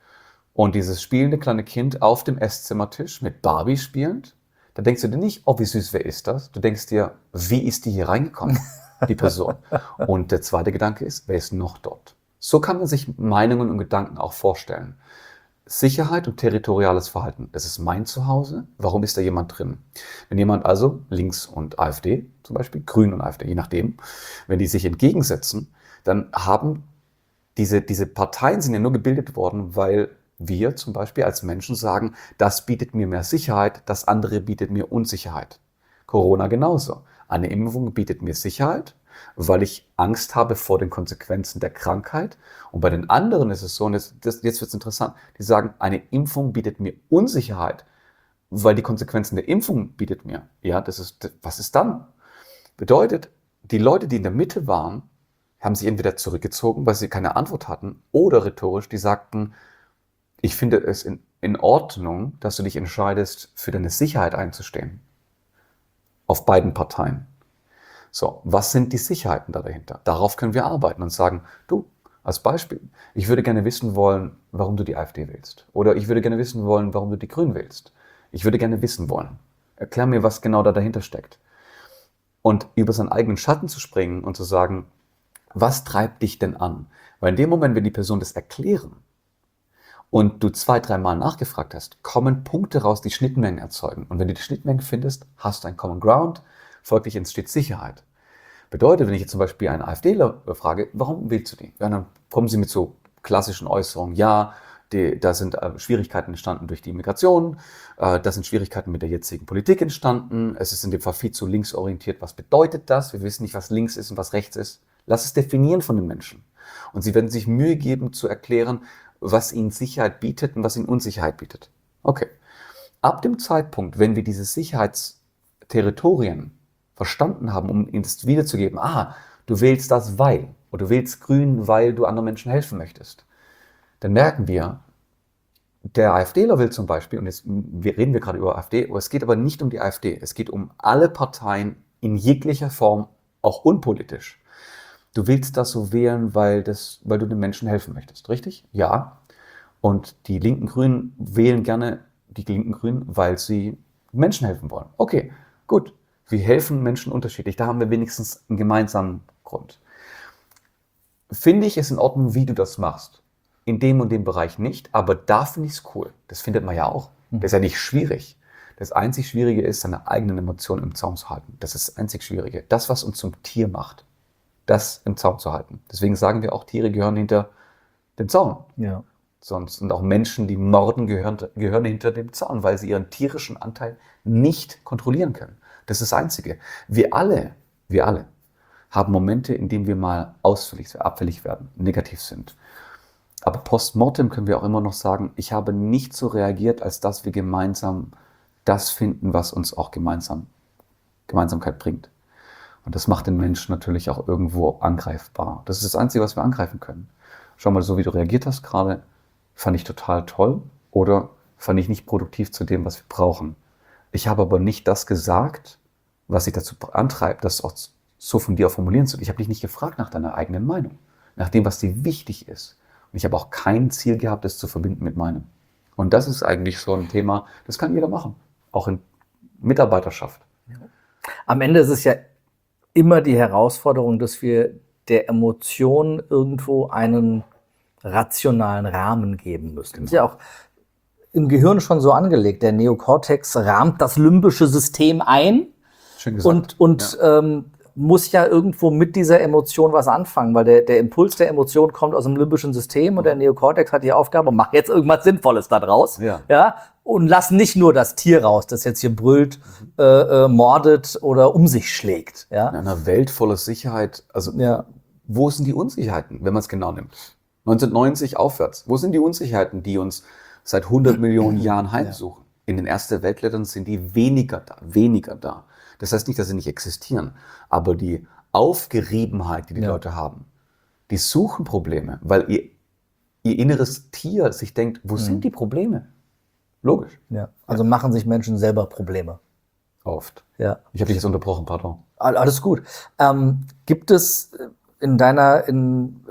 Und dieses spielende kleine Kind auf dem Esszimmertisch mit Barbie spielend, da denkst du dir nicht, oh, wie süß, wer ist das? Du denkst dir, wie ist die hier reingekommen, die Person? Und der zweite Gedanke ist, wer ist noch dort? So kann man sich Meinungen und Gedanken auch vorstellen. Sicherheit und territoriales Verhalten. Das ist mein Zuhause. Warum ist da jemand drin? Wenn jemand also links und AfD zum Beispiel, Grün und AfD, je nachdem, wenn die sich entgegensetzen, dann haben diese, diese Parteien sind ja nur gebildet worden, weil wir zum Beispiel als Menschen sagen, das bietet mir mehr Sicherheit, das andere bietet mir Unsicherheit. Corona genauso. Eine Impfung bietet mir Sicherheit, weil ich Angst habe vor den Konsequenzen der Krankheit. Und bei den anderen ist es so, und das, das, jetzt wird es interessant, die sagen, eine Impfung bietet mir Unsicherheit, weil die Konsequenzen der Impfung bietet mir. Ja, das ist, was ist dann? Bedeutet, die Leute, die in der Mitte waren, haben sich entweder zurückgezogen, weil sie keine Antwort hatten, oder rhetorisch, die sagten, ich finde es in, in Ordnung, dass du dich entscheidest, für deine Sicherheit einzustehen. Auf beiden Parteien. So, was sind die Sicherheiten da dahinter? Darauf können wir arbeiten und sagen, du, als Beispiel, ich würde gerne wissen wollen, warum du die AfD wählst. Oder ich würde gerne wissen wollen, warum du die Grünen wählst. Ich würde gerne wissen wollen. Erklär mir, was genau da dahinter steckt. Und über seinen eigenen Schatten zu springen und zu sagen, was treibt dich denn an? Weil in dem Moment, wenn die Person das erklären und du zwei, dreimal nachgefragt hast, kommen Punkte raus, die Schnittmengen erzeugen. Und wenn du die Schnittmengen findest, hast du ein Common Ground, folglich entsteht Sicherheit. Bedeutet, wenn ich jetzt zum Beispiel einen AfDler frage, warum wählst du die? Ja, dann kommen sie mit so klassischen Äußerungen, ja, die, da sind äh, Schwierigkeiten entstanden durch die Migration, äh, da sind Schwierigkeiten mit der jetzigen Politik entstanden, es ist in dem Fall viel zu linksorientiert. Was bedeutet das? Wir wissen nicht, was links ist und was rechts ist. Lass es definieren von den Menschen. Und sie werden sich Mühe geben zu erklären, was ihnen Sicherheit bietet und was ihnen Unsicherheit bietet. Okay. Ab dem Zeitpunkt, wenn wir diese Sicherheitsterritorien verstanden haben, um ihnen das wiederzugeben, ah, du wählst das, weil, oder du wählst Grün, weil du anderen Menschen helfen möchtest, dann merken wir, der AfDler will zum Beispiel, und jetzt reden wir gerade über AfD, aber es geht aber nicht um die AfD, es geht um alle Parteien in jeglicher Form, auch unpolitisch. Du willst das so wählen, weil, das, weil du den Menschen helfen möchtest, richtig? Ja. Und die linken Grünen wählen gerne die linken Grünen, weil sie Menschen helfen wollen. Okay, gut. Wir helfen Menschen unterschiedlich. Da haben wir wenigstens einen gemeinsamen Grund. Finde ich es in Ordnung, wie du das machst. In dem und dem Bereich nicht, aber da finde ich es cool. Das findet man ja auch. Das ist ja nicht schwierig. Das einzig Schwierige ist, seine eigenen Emotionen im Zaum zu halten. Das ist das einzig Schwierige. Das, was uns zum Tier macht, das im Zaum zu halten. Deswegen sagen wir auch, Tiere gehören hinter den Zaun. Ja. Sonst sind auch Menschen, die morden, gehören, gehören hinter dem Zaun, weil sie ihren tierischen Anteil nicht kontrollieren können. Das ist das Einzige. Wir alle, wir alle haben Momente, in denen wir mal ausfällig, abfällig werden, negativ sind. Aber postmortem können wir auch immer noch sagen, ich habe nicht so reagiert, als dass wir gemeinsam das finden, was uns auch gemeinsam Gemeinsamkeit bringt. Und das macht den Menschen natürlich auch irgendwo angreifbar. Das ist das Einzige, was wir angreifen können. Schau mal, so wie du reagiert hast gerade, fand ich total toll oder fand ich nicht produktiv zu dem, was wir brauchen. Ich habe aber nicht das gesagt, was dich dazu antreibt, das auch so von dir auch formulieren zu. Ich habe dich nicht gefragt nach deiner eigenen Meinung, nach dem, was dir wichtig ist. Und ich habe auch kein Ziel gehabt, das zu verbinden mit meinem. Und das ist eigentlich so ein Thema, das kann jeder machen, auch in Mitarbeiterschaft. Am Ende ist es ja immer die Herausforderung, dass wir der Emotion irgendwo einen rationalen Rahmen geben müssen. Genau. Das ist ja auch im Gehirn schon so angelegt. Der Neokortex rahmt das limbische System ein. Schön gesagt. und, und ja. ähm, muss ja irgendwo mit dieser Emotion was anfangen, weil der, der Impuls der Emotion kommt aus dem limbischen System und der Neokortex hat die Aufgabe, mach jetzt irgendwas Sinnvolles da draus. Ja. Ja, und lass nicht nur das Tier raus, das jetzt hier brüllt, mhm. äh, äh, mordet oder um sich schlägt. Ja? In einer Welt voller Sicherheit, also ja. wo sind die Unsicherheiten, wenn man es genau nimmt? neunzehnhundertneunzig aufwärts, wo sind die Unsicherheiten, die uns seit hundert Millionen Jahren heimsuchen? Ja. In den ersten Weltländern sind die weniger da, weniger da. Das heißt nicht, dass sie nicht existieren, aber die Aufgeriebenheit, die die ja. Leute haben, die suchen Probleme, weil ihr, ihr inneres Tier sich denkt, wo mhm. sind die Probleme? Logisch. Ja. Also ja. machen sich Menschen selber Probleme. Oft. Ja. Ich habe dich jetzt unterbrochen, pardon. Alles gut. Ähm, gibt es in deiner, in,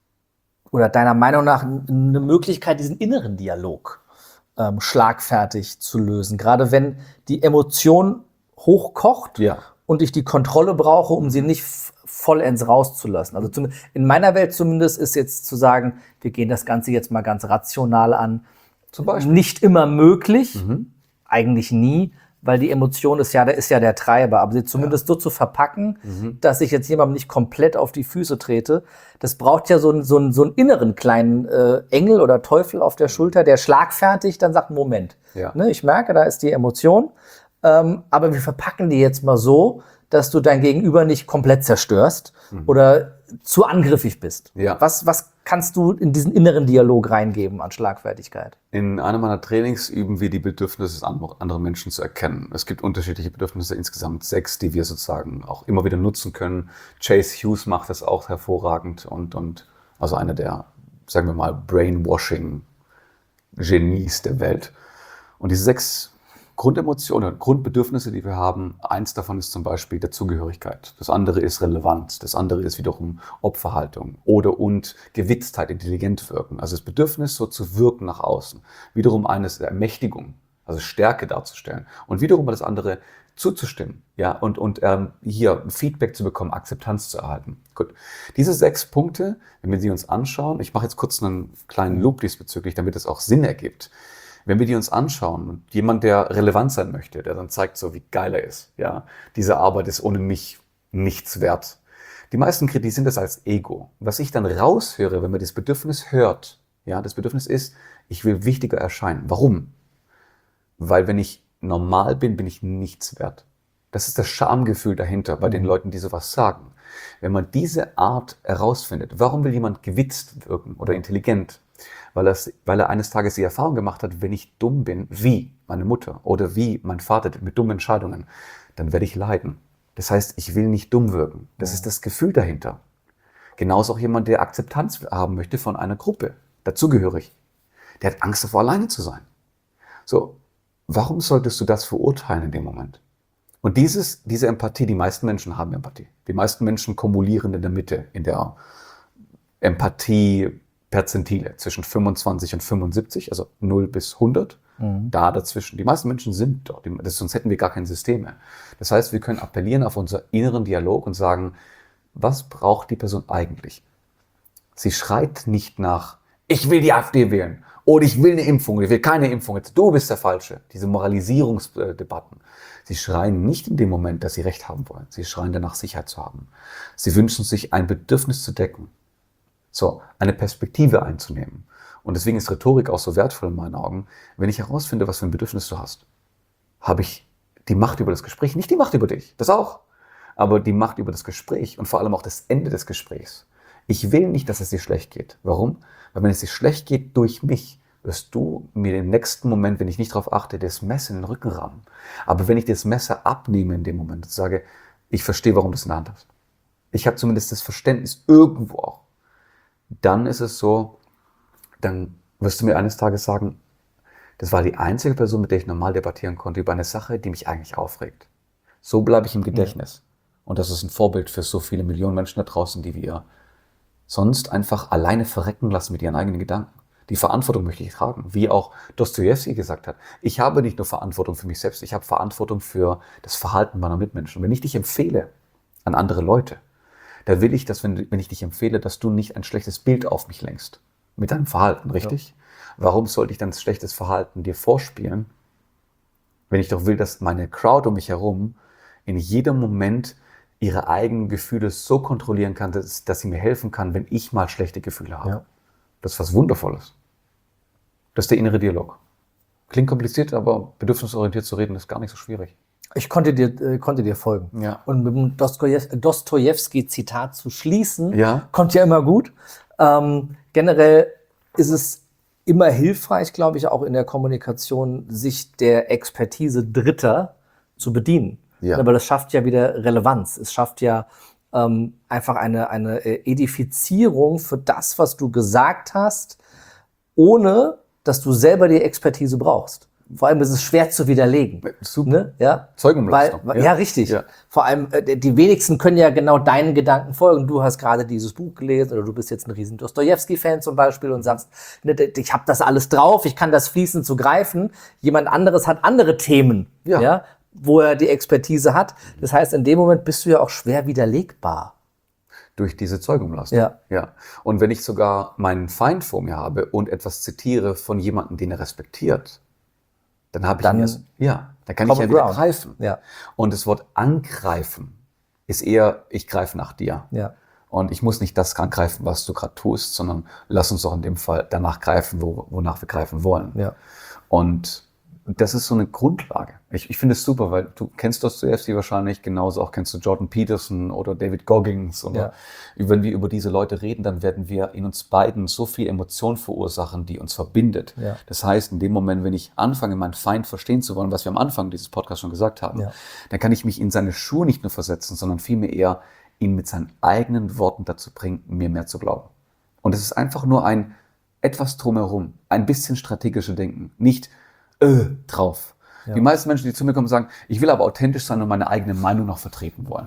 oder deiner Meinung nach eine Möglichkeit, diesen inneren Dialog ähm, schlagfertig zu lösen? Gerade wenn die Emotion hochkocht ja. und ich die Kontrolle brauche, um sie nicht f- vollends rauszulassen. Also zum, in meiner Welt zumindest ist jetzt zu sagen, wir gehen das Ganze jetzt mal ganz rational an. Zum Beispiel. Nicht immer möglich, mhm. eigentlich nie, weil die Emotion ist ja, ist ja der Treiber. Aber sie zumindest ja. so zu verpacken, mhm. dass ich jetzt jemandem nicht komplett auf die Füße trete, das braucht ja so einen, so einen, so einen inneren kleinen äh, Engel oder Teufel auf der Schulter, der schlagfertig dann sagt, Moment, ja. ne, ich merke, da ist die Emotion, ähm, aber wir verpacken die jetzt mal so, dass du dein Gegenüber nicht komplett zerstörst mhm. oder zu angriffig bist. Ja. Was, was kannst du in diesen inneren Dialog reingeben an Schlagfertigkeit? In einem meiner Trainings üben wir die Bedürfnisse des anderen Menschen zu erkennen. Es gibt unterschiedliche Bedürfnisse, insgesamt sechs, die wir sozusagen auch immer wieder nutzen können. Chase Hughes macht das auch hervorragend und, und also einer der, sagen wir mal, Brainwashing Genies der Welt. Und diese sechs Grundemotionen, Grundbedürfnisse, die wir haben, eins davon ist zum Beispiel Dazugehörigkeit. Das andere ist Relevanz. Das andere ist wiederum Opferhaltung oder und Gewitztheit, intelligent wirken. Also das Bedürfnis, so zu wirken nach außen. Wiederum eines der Ermächtigung, also Stärke darzustellen. Und wiederum das andere zuzustimmen, ja, und, und ähm, hier Feedback zu bekommen, Akzeptanz zu erhalten. Gut. Diese sechs Punkte, wenn wir sie uns anschauen, ich mache jetzt kurz einen kleinen Loop diesbezüglich, damit es auch Sinn ergibt. Wenn wir die uns anschauen und jemand, der relevant sein möchte, der dann zeigt so, wie geil er ist, ja, diese Arbeit ist ohne mich nichts wert. Die meisten kritisieren das als Ego. Was ich dann raushöre, wenn man das Bedürfnis hört, ja, das Bedürfnis ist, ich will wichtiger erscheinen. Warum? Weil wenn ich normal bin, bin ich nichts wert. Das ist das Schamgefühl dahinter bei den Leuten, die sowas sagen. Wenn man diese Art herausfindet, warum will jemand gewitzt wirken oder intelligent? Weil, das, weil er eines Tages die Erfahrung gemacht hat, wenn ich dumm bin, wie meine Mutter oder wie mein Vater mit dummen Entscheidungen, dann werde ich leiden. Das heißt, ich will nicht dumm wirken. Das ja. ist das Gefühl dahinter. Genauso auch jemand, der Akzeptanz haben möchte von einer Gruppe, dazugehörig. Der hat Angst davor, alleine zu sein. So, warum solltest du das verurteilen in dem Moment? Und dieses, diese Empathie, die meisten Menschen haben Empathie. Die meisten Menschen kumulieren in der Mitte, in der Empathie-Perzentile zwischen fünfundzwanzig und fünfundsiebzig, also null bis hundert. Mhm. Da dazwischen. Die meisten Menschen sind dort, sonst hätten wir gar kein System mehr. Das heißt, wir können appellieren auf unseren inneren Dialog und sagen, was braucht die Person eigentlich? Sie schreit nicht nach, ich will die AfD wählen. Oder ich will eine Impfung, ich will keine Impfung, jetzt du bist der Falsche. Diese Moralisierungsdebatten. Sie schreien nicht in dem Moment, dass sie Recht haben wollen. Sie schreien danach, Sicherheit zu haben. Sie wünschen sich, ein Bedürfnis zu decken. So, eine Perspektive einzunehmen. Und deswegen ist Rhetorik auch so wertvoll in meinen Augen. Wenn ich herausfinde, was für ein Bedürfnis du hast, habe ich die Macht über das Gespräch. Nicht die Macht über dich, das auch. Aber die Macht über das Gespräch und vor allem auch das Ende des Gesprächs. Ich will nicht, dass es dir schlecht geht. Warum? Weil wenn es dir schlecht geht durch mich, wirst du mir im nächsten Moment, wenn ich nicht darauf achte, das Messer in den Rücken rammen. Aber wenn ich das Messer abnehme in dem Moment und sage, ich verstehe, warum du es in der Hand hast. Ich habe zumindest das Verständnis irgendwo auch. Dann ist es so, dann wirst du mir eines Tages sagen, das war die einzige Person, mit der ich normal debattieren konnte über eine Sache, die mich eigentlich aufregt. So bleibe ich im Gedächtnis. Ja. Und das ist ein Vorbild für so viele Millionen Menschen da draußen, die wir sonst einfach alleine verrecken lassen mit ihren eigenen Gedanken. Die Verantwortung möchte ich tragen, wie auch Dostojewski gesagt hat. Ich habe nicht nur Verantwortung für mich selbst, ich habe Verantwortung für das Verhalten meiner Mitmenschen. Und wenn ich dich empfehle an andere Leute, dann will ich, dass, wenn, wenn ich dich empfehle, dass du nicht ein schlechtes Bild auf mich lenkst. Mit deinem Verhalten, richtig? Ja. Warum sollte ich dann das schlechtes Verhalten dir vorspielen, wenn ich doch will, dass meine Crowd um mich herum in jedem Moment ihre eigenen Gefühle so kontrollieren kann, dass, dass sie mir helfen kann, wenn ich mal schlechte Gefühle habe. Ja. Das ist was Wundervolles. Das ist der innere Dialog. Klingt kompliziert, aber bedürfnisorientiert zu reden ist gar nicht so schwierig. Ich konnte dir, äh, konnte dir folgen. Ja. Und mit dem Dostojewski-Zitat zu schließen, ja. kommt ja immer gut. Ähm, generell ist es immer hilfreich, glaube ich, auch in der Kommunikation, sich der Expertise Dritter zu bedienen. Ja. Aber das schafft ja wieder Relevanz. Es schafft ja ähm, einfach eine, eine Edifizierung für das, was du gesagt hast, ohne dass du selber die Expertise brauchst. Vor allem ist es schwer zu widerlegen. Super. Ne? Ja? Zeugenumlassung. Weil, ja. ja, richtig. Ja. Vor allem, äh, die wenigsten können ja genau deinen Gedanken folgen. Du hast gerade dieses Buch gelesen oder du bist jetzt ein riesen Dostojewski-Fan zum Beispiel und sagst, ne, ich habe das alles drauf, ich kann das fließend so greifen. Jemand anderes hat andere Themen, ja. Ja, wo er die Expertise hat. Das heißt, in dem Moment bist du ja auch schwer widerlegbar. Durch diese Zeugenumlassung. Ja. Ja. Und wenn ich sogar meinen Feind vor mir habe und etwas zitiere von jemandem, den er respektiert, dann habe ich dann, ihn erst, ja, dann kann ich ja wieder greifen. Ja. Und das Wort angreifen ist eher, ich greife nach dir. Ja. Und ich muss nicht das angreifen, was du gerade tust, sondern lass uns doch in dem Fall danach greifen, wo, wonach wir greifen wollen. Ja. Und das ist so eine Grundlage. Ich, ich finde es super, weil du kennst Dostojewski wahrscheinlich, genauso auch kennst du Jordan Peterson oder David Goggins. Oder ja. Wenn wir über diese Leute reden, dann werden wir in uns beiden so viel Emotion verursachen, die uns verbindet. Ja. Das heißt, in dem Moment, wenn ich anfange, meinen Feind verstehen zu wollen, was wir am Anfang dieses Podcasts schon gesagt haben, ja. dann kann ich mich in seine Schuhe nicht nur versetzen, sondern vielmehr eher ihn mit seinen eigenen Worten dazu bringen, mir mehr zu glauben. Und es ist einfach nur ein etwas drumherum, ein bisschen strategische Denken, nicht äh, drauf. Ja. Die meisten Menschen, die zu mir kommen, sagen, ich will aber authentisch sein und meine eigene Meinung noch vertreten wollen.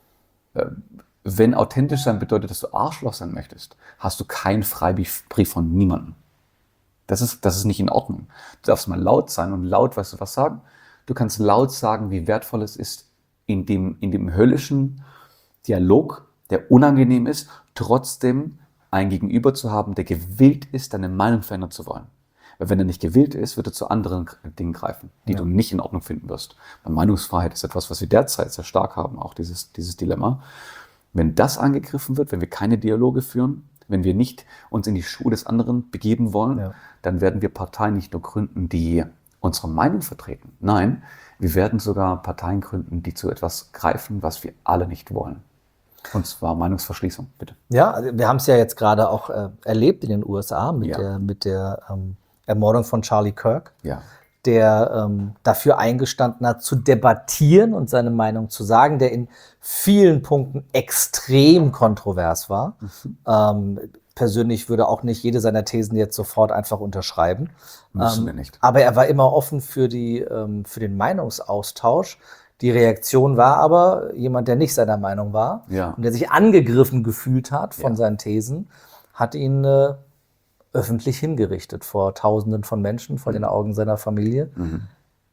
Wenn authentisch sein bedeutet, dass du Arschloch sein möchtest, hast du keinen Freibrief von niemandem. Das ist, das ist nicht in Ordnung. Du darfst mal laut sein und laut, weißt du was sagen? Du kannst laut sagen, wie wertvoll es ist, in dem, in dem höllischen Dialog, der unangenehm ist, trotzdem ein Gegenüber zu haben, der gewillt ist, deine Meinung verändern zu wollen. Weil wenn er nicht gewillt ist, wird er zu anderen Dingen greifen, die ja. du nicht in Ordnung finden wirst. Weil Meinungsfreiheit ist etwas, was wir derzeit sehr stark haben, auch dieses, dieses Dilemma. Wenn das angegriffen wird, wenn wir keine Dialoge führen, wenn wir nicht uns in die Schuhe des anderen begeben wollen, ja. dann werden wir Parteien nicht nur gründen, die unsere Meinung vertreten. Nein, wir werden sogar Parteien gründen, die zu etwas greifen, was wir alle nicht wollen. Und zwar Meinungsverschließung, bitte. Ja, wir haben es ja jetzt gerade auch äh, erlebt in den U S A mit ja. der, mit der ähm, Ermordung von Charlie Kirk, ja. der ähm, dafür eingestanden hat, zu debattieren und seine Meinung zu sagen, der in vielen Punkten extrem kontrovers war. Mhm. Ähm, persönlich würde auch nicht jede seiner Thesen jetzt sofort einfach unterschreiben. Müssen ähm, wir nicht. Aber er war immer offen für, die, ähm, für den Meinungsaustausch. Die Reaktion war aber, jemand, der nicht seiner Meinung war ja. und der sich angegriffen gefühlt hat von ja. seinen Thesen, hat ihn äh, öffentlich hingerichtet vor Tausenden von Menschen, vor mhm. den Augen seiner Familie. Mhm.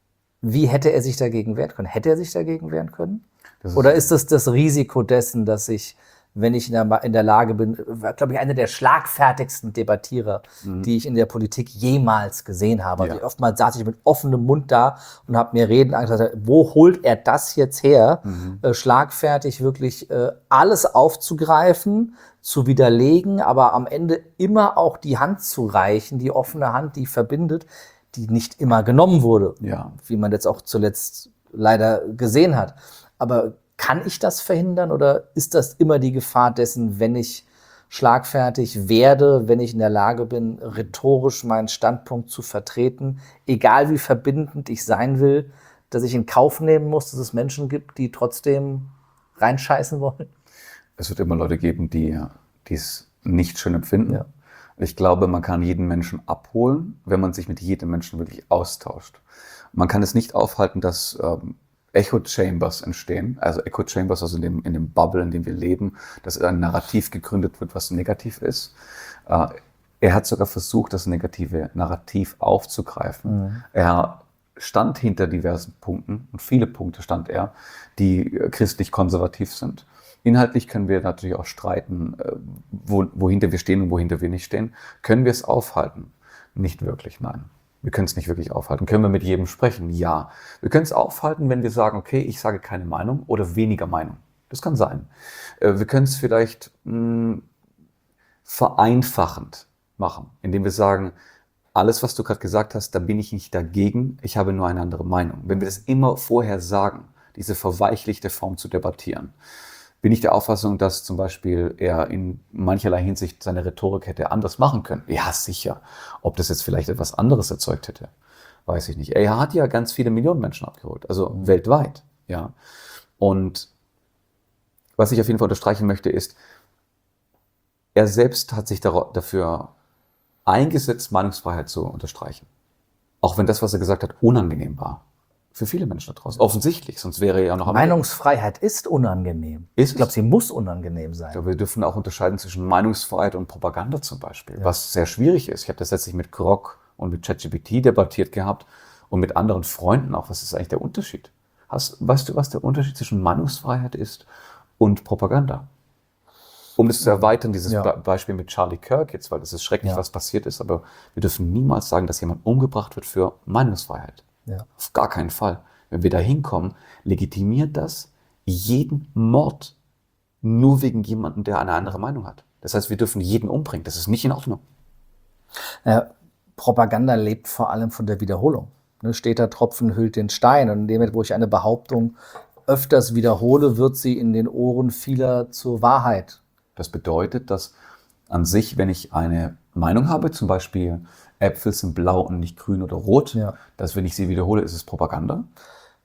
Wie hätte er sich dagegen wehren können? Hätte er sich dagegen wehren können? Ist Oder ist es das Risiko dessen, dass ich, wenn ich in der, in der Lage bin, war, glaube ich, einer der schlagfertigsten Debattierer, mhm. die ich in der Politik jemals gesehen habe. Ja. Also oftmals saß ich mit offenem Mund da und habe mir Reden angesagt, wo holt er das jetzt her, mhm. äh, schlagfertig wirklich äh, alles aufzugreifen, zu widerlegen, aber am Ende immer auch die Hand zu reichen, die offene Hand, die verbindet, die nicht immer genommen wurde, ja. wie man jetzt auch zuletzt leider gesehen hat. Aber kann ich das verhindern oder ist das immer die Gefahr dessen, wenn ich schlagfertig werde, wenn ich in der Lage bin, rhetorisch meinen Standpunkt zu vertreten, egal wie verbindend ich sein will, dass ich in Kauf nehmen muss, dass es Menschen gibt, die trotzdem reinscheißen wollen? Es wird immer Leute geben, die es nicht schön empfinden. Ja. Ich glaube, man kann jeden Menschen abholen, wenn man sich mit jedem Menschen wirklich austauscht. Man kann es nicht aufhalten, dass ähm, Echo Chambers entstehen, also Echo Chambers, also in dem, in dem Bubble, in dem wir leben, dass ein Narrativ gegründet wird, was negativ ist. Äh, er hat sogar versucht, das negative Narrativ aufzugreifen. Mhm. Er stand hinter diversen Punkten, und viele Punkte stand er, die christlich-konservativ sind. Inhaltlich können wir natürlich auch streiten, wo, wohinter wir stehen und wohinter wir nicht stehen. Können wir es aufhalten? Nicht wirklich, nein. Wir können es nicht wirklich aufhalten. Können wir mit jedem sprechen? Ja. Wir können es aufhalten, wenn wir sagen, okay, ich sage keine Meinung oder weniger Meinung. Das kann sein. Wir können es vielleicht mh, vereinfachend machen, indem wir sagen, alles, was du gerade gesagt hast, da bin ich nicht dagegen, ich habe nur eine andere Meinung. Wenn wir das immer vorher sagen, diese verweichlichte Form zu debattieren, bin ich der Auffassung, dass zum Beispiel er in mancherlei Hinsicht seine Rhetorik hätte anders machen können. Ja, sicher. Ob das jetzt vielleicht etwas anderes erzeugt hätte, weiß ich nicht. Er hat ja ganz viele Millionen Menschen abgeholt, also mhm. weltweit. Ja. Und was ich auf jeden Fall unterstreichen möchte, ist, er selbst hat sich dafür eingesetzt, Meinungsfreiheit zu unterstreichen. Auch wenn das, was er gesagt hat, unangenehm war. Für viele Menschen da draußen. Offensichtlich, sonst wäre er ja noch am Meinungsfreiheit ist unangenehm. Ist ich glaube, sie muss unangenehm sein. Ich glaube, wir dürfen auch unterscheiden zwischen Meinungsfreiheit und Propaganda zum Beispiel, ja. was sehr schwierig ist. Ich habe das letztlich mit Grok und mit ChatGPT debattiert gehabt und mit anderen Freunden auch. Was ist eigentlich der Unterschied? Hast, weißt du, was der Unterschied zwischen Meinungsfreiheit ist und Propaganda? Um das zu erweitern, dieses ja. Beispiel mit Charlie Kirk jetzt, weil das ist schrecklich, ja. was passiert ist, aber wir dürfen niemals sagen, dass jemand umgebracht wird für Meinungsfreiheit. Ja. Auf gar keinen Fall. Wenn wir da hinkommen, legitimiert das jeden Mord nur wegen jemandem, der eine andere Meinung hat. Das heißt, wir dürfen jeden umbringen. Das ist nicht in Ordnung. Ja, Propaganda lebt vor allem von der Wiederholung. Ne, steter Tropfen hüllt den Stein. Und in dem Moment, wo ich eine Behauptung öfters wiederhole, wird sie in den Ohren vieler zur Wahrheit. Das bedeutet, dass an sich, wenn ich eine Meinung habe, zum Beispiel Äpfel sind blau und nicht grün oder rot, ja. dass wenn ich sie wiederhole, ist es Propaganda.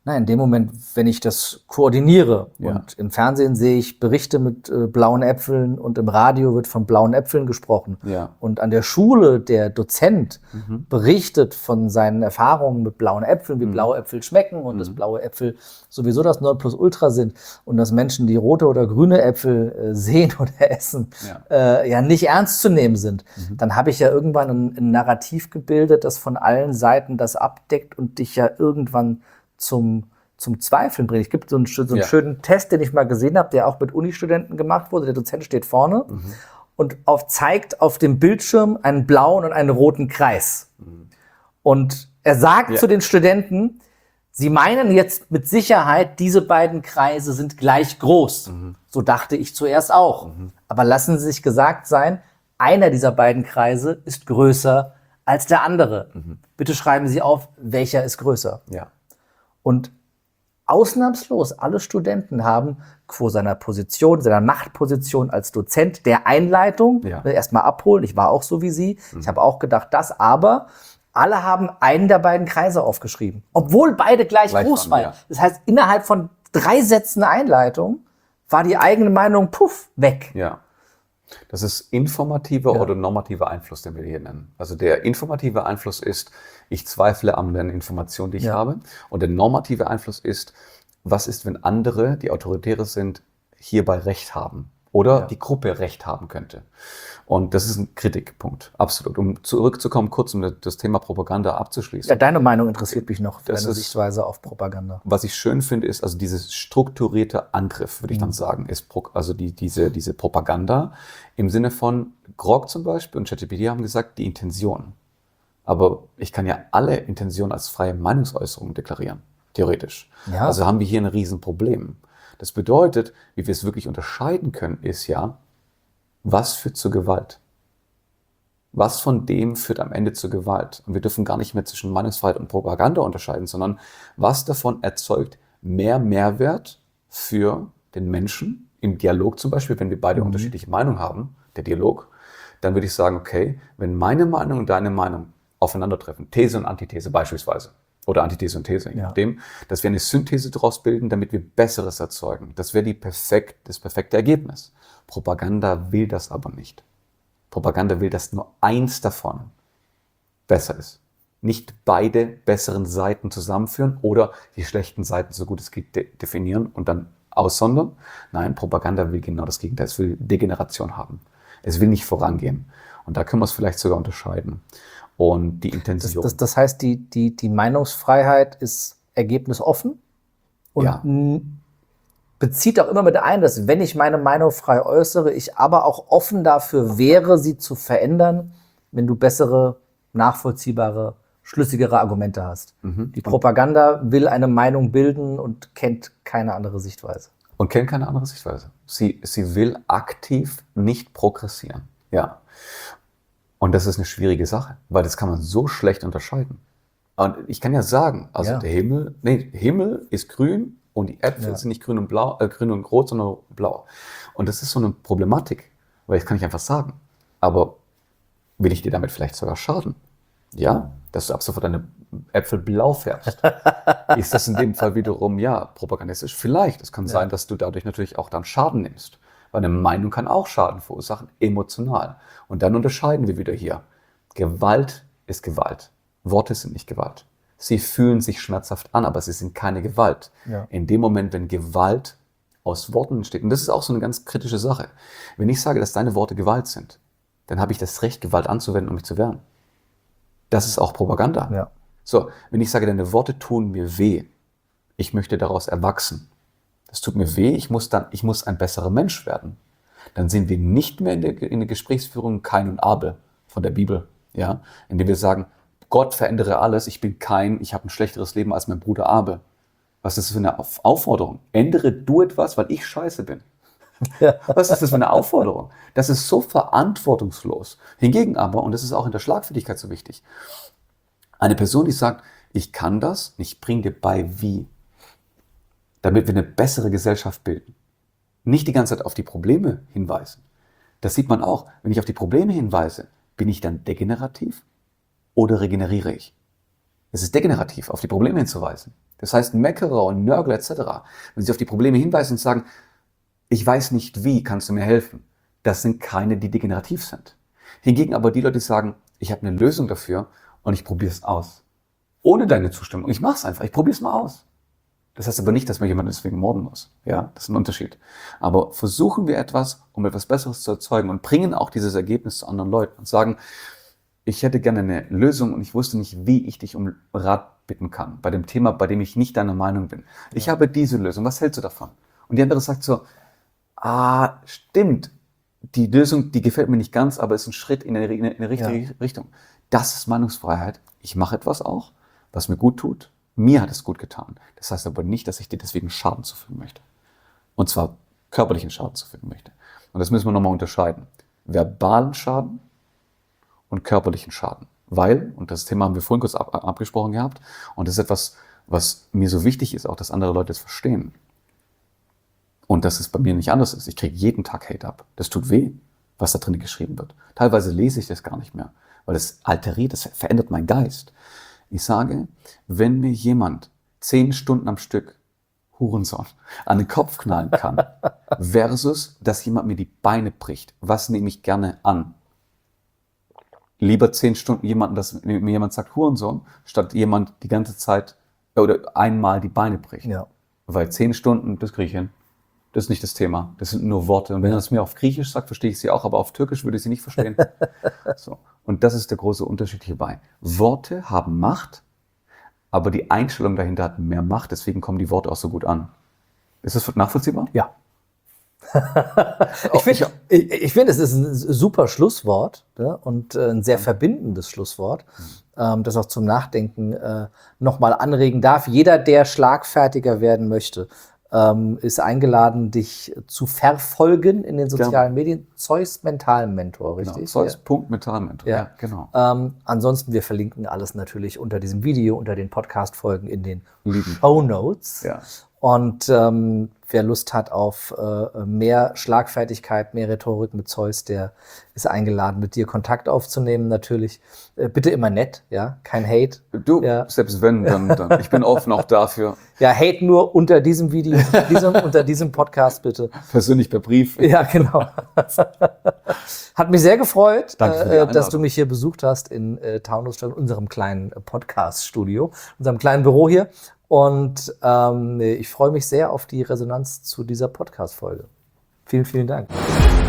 Nein, in dem Moment, wenn ich das koordiniere Ja. und im Fernsehen sehe ich Berichte mit äh, blauen Äpfeln und im Radio wird von blauen Äpfeln gesprochen Ja. und an der Schule der Dozent Mhm. berichtet von seinen Erfahrungen mit blauen Äpfeln, wie Mhm. blaue Äpfel schmecken und Mhm. dass blaue Äpfel sowieso das Nonplusultra sind und dass Menschen, die rote oder grüne Äpfel äh, sehen oder essen, Ja. äh, ja nicht ernst zu nehmen sind, Mhm. dann habe ich ja irgendwann ein, ein Narrativ gebildet, das von allen Seiten das abdeckt und dich ja irgendwann zum, zum Zweifeln bringt. Es gibt so einen, so einen Ja. schönen Test, den ich mal gesehen habe, der auch mit Unistudenten gemacht wurde. Der Dozent steht vorne Mhm. und auf, zeigt auf dem Bildschirm einen blauen und einen roten Kreis. Mhm. Und er sagt Ja. zu den Studenten, sie meinen jetzt mit Sicherheit, diese beiden Kreise sind gleich groß. Mhm. So dachte ich zuerst auch. Mhm. Aber lassen Sie sich gesagt sein, einer dieser beiden Kreise ist größer als der andere. Mhm. Bitte schreiben Sie auf, welcher ist größer. Ja. Und ausnahmslos alle Studenten haben vor seiner Position, seiner Machtposition als Dozent der Einleitung, Ja. ne, erstmal abholen. Ich war auch so wie Sie. Ich habe auch gedacht, das, aber alle haben einen der beiden Kreise aufgeschrieben. Obwohl beide gleich, Gleich groß waren, waren. ja. Das heißt, innerhalb von drei Sätzen Einleitung war die eigene Meinung, puff, weg. Ja. Das ist informativer Ja. oder normativer Einfluss, den wir hier nennen. Also der informative Einfluss ist, ich zweifle an den Informationen, die ich Ja. habe. Und der normative Einfluss ist, was ist, wenn andere, die Autoritäre sind, hierbei Recht haben oder Ja. die Gruppe Recht haben könnte. Und das ist ein Kritikpunkt, absolut. Um zurückzukommen, kurz um das Thema Propaganda abzuschließen. Ja, deine Meinung interessiert mich noch, Das deine ist- Sichtweise auf Propaganda. Was ich schön finde, ist also dieses strukturierte Angriff, würde ich dann sagen, ist pro, also die, diese, diese Propaganda im Sinne von Grok zum Beispiel und ChatGPT haben gesagt, die Intention. Aber ich kann ja alle Intentionen als freie Meinungsäußerung deklarieren, theoretisch. Ja. Also haben wir hier ein Riesenproblem. Das bedeutet, wie wir es wirklich unterscheiden können, ist ja, was führt zur Gewalt? Was von dem führt am Ende zur Gewalt? Und wir dürfen gar nicht mehr zwischen Meinungsfreiheit und Propaganda unterscheiden, sondern was davon erzeugt mehr Mehrwert für den Menschen im Dialog zum Beispiel, wenn wir beide Mhm. unterschiedliche Meinungen haben, der Dialog, dann würde ich sagen, okay, wenn meine Meinung und deine Meinung aufeinandertreffen, These und Antithese beispielsweise, oder Antithese und These, je Ja. nachdem, dass wir eine Synthese daraus bilden, damit wir Besseres erzeugen. Das wäre die perfekt, das perfekte Ergebnis. Propaganda will das aber nicht. Propaganda will, dass nur eins davon besser ist. Nicht beide besseren Seiten zusammenführen oder die schlechten Seiten so gut es geht de- definieren und dann aussondern. Nein, Propaganda will genau das Gegenteil. Es will Degeneration haben. Es will nicht vorangehen. Und da können wir es vielleicht sogar unterscheiden. Und die Das, Intention. das, das heißt, die, die, die Meinungsfreiheit ist ergebnisoffen und Ja. n- bezieht auch immer mit ein, dass wenn ich meine Meinung frei äußere, ich aber auch offen dafür wäre, sie zu verändern, wenn du bessere, nachvollziehbare, schlüssigere Argumente hast. Mhm. Die Propaganda will eine Meinung bilden und kennt keine andere Sichtweise. Und kennt keine andere Sichtweise. Sie, sie will aktiv nicht progressieren. Ja. Und das ist eine schwierige Sache, weil das kann man so schlecht unterscheiden. Und ich kann ja sagen, also Ja. der Himmel, nee, Himmel ist grün und die Äpfel Ja. sind nicht grün und blau, äh, grün und rot, sondern blau. Und das ist so eine Problematik, weil das kann ich einfach sagen. Aber will ich dir damit vielleicht sogar schaden? Ja, dass du ab sofort deine Äpfel blau färbst. Ist das in dem Fall wiederum, ja, propagandistisch? Vielleicht. Es kann sein, dass du dadurch natürlich auch dann Schaden nimmst. Weil eine Meinung kann auch Schaden verursachen, emotional. Und dann unterscheiden wir wieder hier. Gewalt ist Gewalt. Worte sind nicht Gewalt. Sie fühlen sich schmerzhaft an, aber sie sind keine Gewalt. Ja. In dem Moment, wenn Gewalt aus Worten entsteht, und das ist auch so eine ganz kritische Sache. Wenn ich sage, dass deine Worte Gewalt sind, dann habe ich das Recht, Gewalt anzuwenden, um mich zu wehren. Das ist auch Propaganda. Ja. So, wenn ich sage, deine Worte tun mir weh, ich möchte daraus erwachsen. Das tut mir weh, ich muss dann, ich muss ein besserer Mensch werden. Dann sind wir nicht mehr in der, in der Gesprächsführung Kain und Abel von der Bibel, ja, indem wir sagen, Gott verändere alles, ich bin Kain, ich habe ein schlechteres Leben als mein Bruder Abel. Was ist das für eine Auf- Aufforderung? Ändere du etwas, weil ich scheiße bin. Was ist das für eine Aufforderung? Das ist so verantwortungslos. Hingegen aber, und das ist auch in der Schlagfertigkeit so wichtig, eine Person, die sagt, ich kann das, ich bringe dir bei, wie, damit wir eine bessere Gesellschaft bilden. Nicht die ganze Zeit auf die Probleme hinweisen. Das sieht man auch, wenn ich auf die Probleme hinweise, bin ich dann degenerativ oder regeneriere ich? Es ist degenerativ, auf die Probleme hinzuweisen. Das heißt, Meckerer und Nörgler et cetera, wenn sie auf die Probleme hinweisen und sagen, ich weiß nicht wie, kannst du mir helfen? Das sind keine, die degenerativ sind. Hingegen aber die Leute, die sagen, ich habe eine Lösung dafür und ich probiere es aus. Ohne deine Zustimmung. Ich mache es einfach, ich probiere es mal aus. Das heißt aber nicht, dass man jemanden deswegen morden muss. Ja, das ist ein Unterschied. Aber versuchen wir etwas, um etwas Besseres zu erzeugen und bringen auch dieses Ergebnis zu anderen Leuten und sagen, ich hätte gerne eine Lösung und ich wusste nicht, wie ich dich um Rat bitten kann. Bei dem Thema, bei dem ich nicht deiner Meinung bin. Ich ja. habe diese Lösung, was hältst du davon? Und die andere sagt so, ah, stimmt, die Lösung, die gefällt mir nicht ganz, aber ist ein Schritt in eine, in eine richtige ja. Richtung. Das ist Meinungsfreiheit. Ich mache etwas auch, was mir gut tut. Mir hat es gut getan. Das heißt aber nicht, dass ich dir deswegen Schaden zufügen möchte. Und zwar körperlichen Schaden zufügen möchte. Und das müssen wir nochmal unterscheiden. Verbalen Schaden und körperlichen Schaden. Weil, und das Thema haben wir vorhin kurz ab, abgesprochen gehabt, und das ist etwas, was mir so wichtig ist, auch dass andere Leute es verstehen. Und dass es bei mir nicht anders ist. Ich kriege jeden Tag Hate ab. Das tut weh, was da drin geschrieben wird. Teilweise lese ich das gar nicht mehr, weil es alteriert, das verändert meinen Geist. Ich sage, wenn mir jemand zehn Stunden am Stück Hurensohn an den Kopf knallen kann, versus, dass jemand mir die Beine bricht, was nehme ich gerne an? Lieber zehn Stunden jemanden, dass mir jemand sagt Hurensohn, statt jemand die ganze Zeit oder einmal die Beine bricht. Ja. Weil zehn Stunden, das kriege ich hin. Das ist nicht das Thema. Das sind nur Worte. Und wenn er es mir auf Griechisch sagt, verstehe ich sie auch, aber auf Türkisch würde ich sie nicht verstehen. So. Und das ist der große Unterschied hierbei. Worte haben Macht, aber die Einstellung dahinter hat mehr Macht. Deswegen kommen die Worte auch so gut an. Ist das nachvollziehbar? Ja. ich finde, ich, ich find, es ist ein super Schlusswort, ja, und äh, ein sehr verbindendes Schlusswort, mhm. ähm, das auch zum Nachdenken äh, nochmal anregen darf. Jeder, der schlagfertiger werden möchte, ähm, ist eingeladen, dich zu verfolgen in den sozialen ja. Medien. Zeus Mentalmentor, richtig? Genau. Zeus Punkt Mentalmentor, ja. ja, genau. Ähm, ansonsten, wir verlinken alles natürlich unter diesem Video, unter den Podcast-Folgen in den Shownotes. Ja. Und ähm, wer Lust hat auf äh, mehr Schlagfertigkeit, mehr Rhetorik mit Zeus, der ist eingeladen, mit dir Kontakt aufzunehmen natürlich. Äh, bitte immer nett, ja, kein Hate. Du, ja. selbst wenn, dann, dann. Ich bin offen auch dafür. Ja, Hate nur unter diesem Video, unter diesem, unter diesem Podcast bitte. Persönlich per Brief. Ja, genau. Hat mich sehr gefreut, äh, dass du mich hier besucht hast in äh, Taunusstadt, in unserem kleinen Podcast-Studio, unserem kleinen Büro hier. Und ähm, ich freue mich sehr auf die Resonanz zu dieser Podcast-Folge. Vielen, vielen Dank.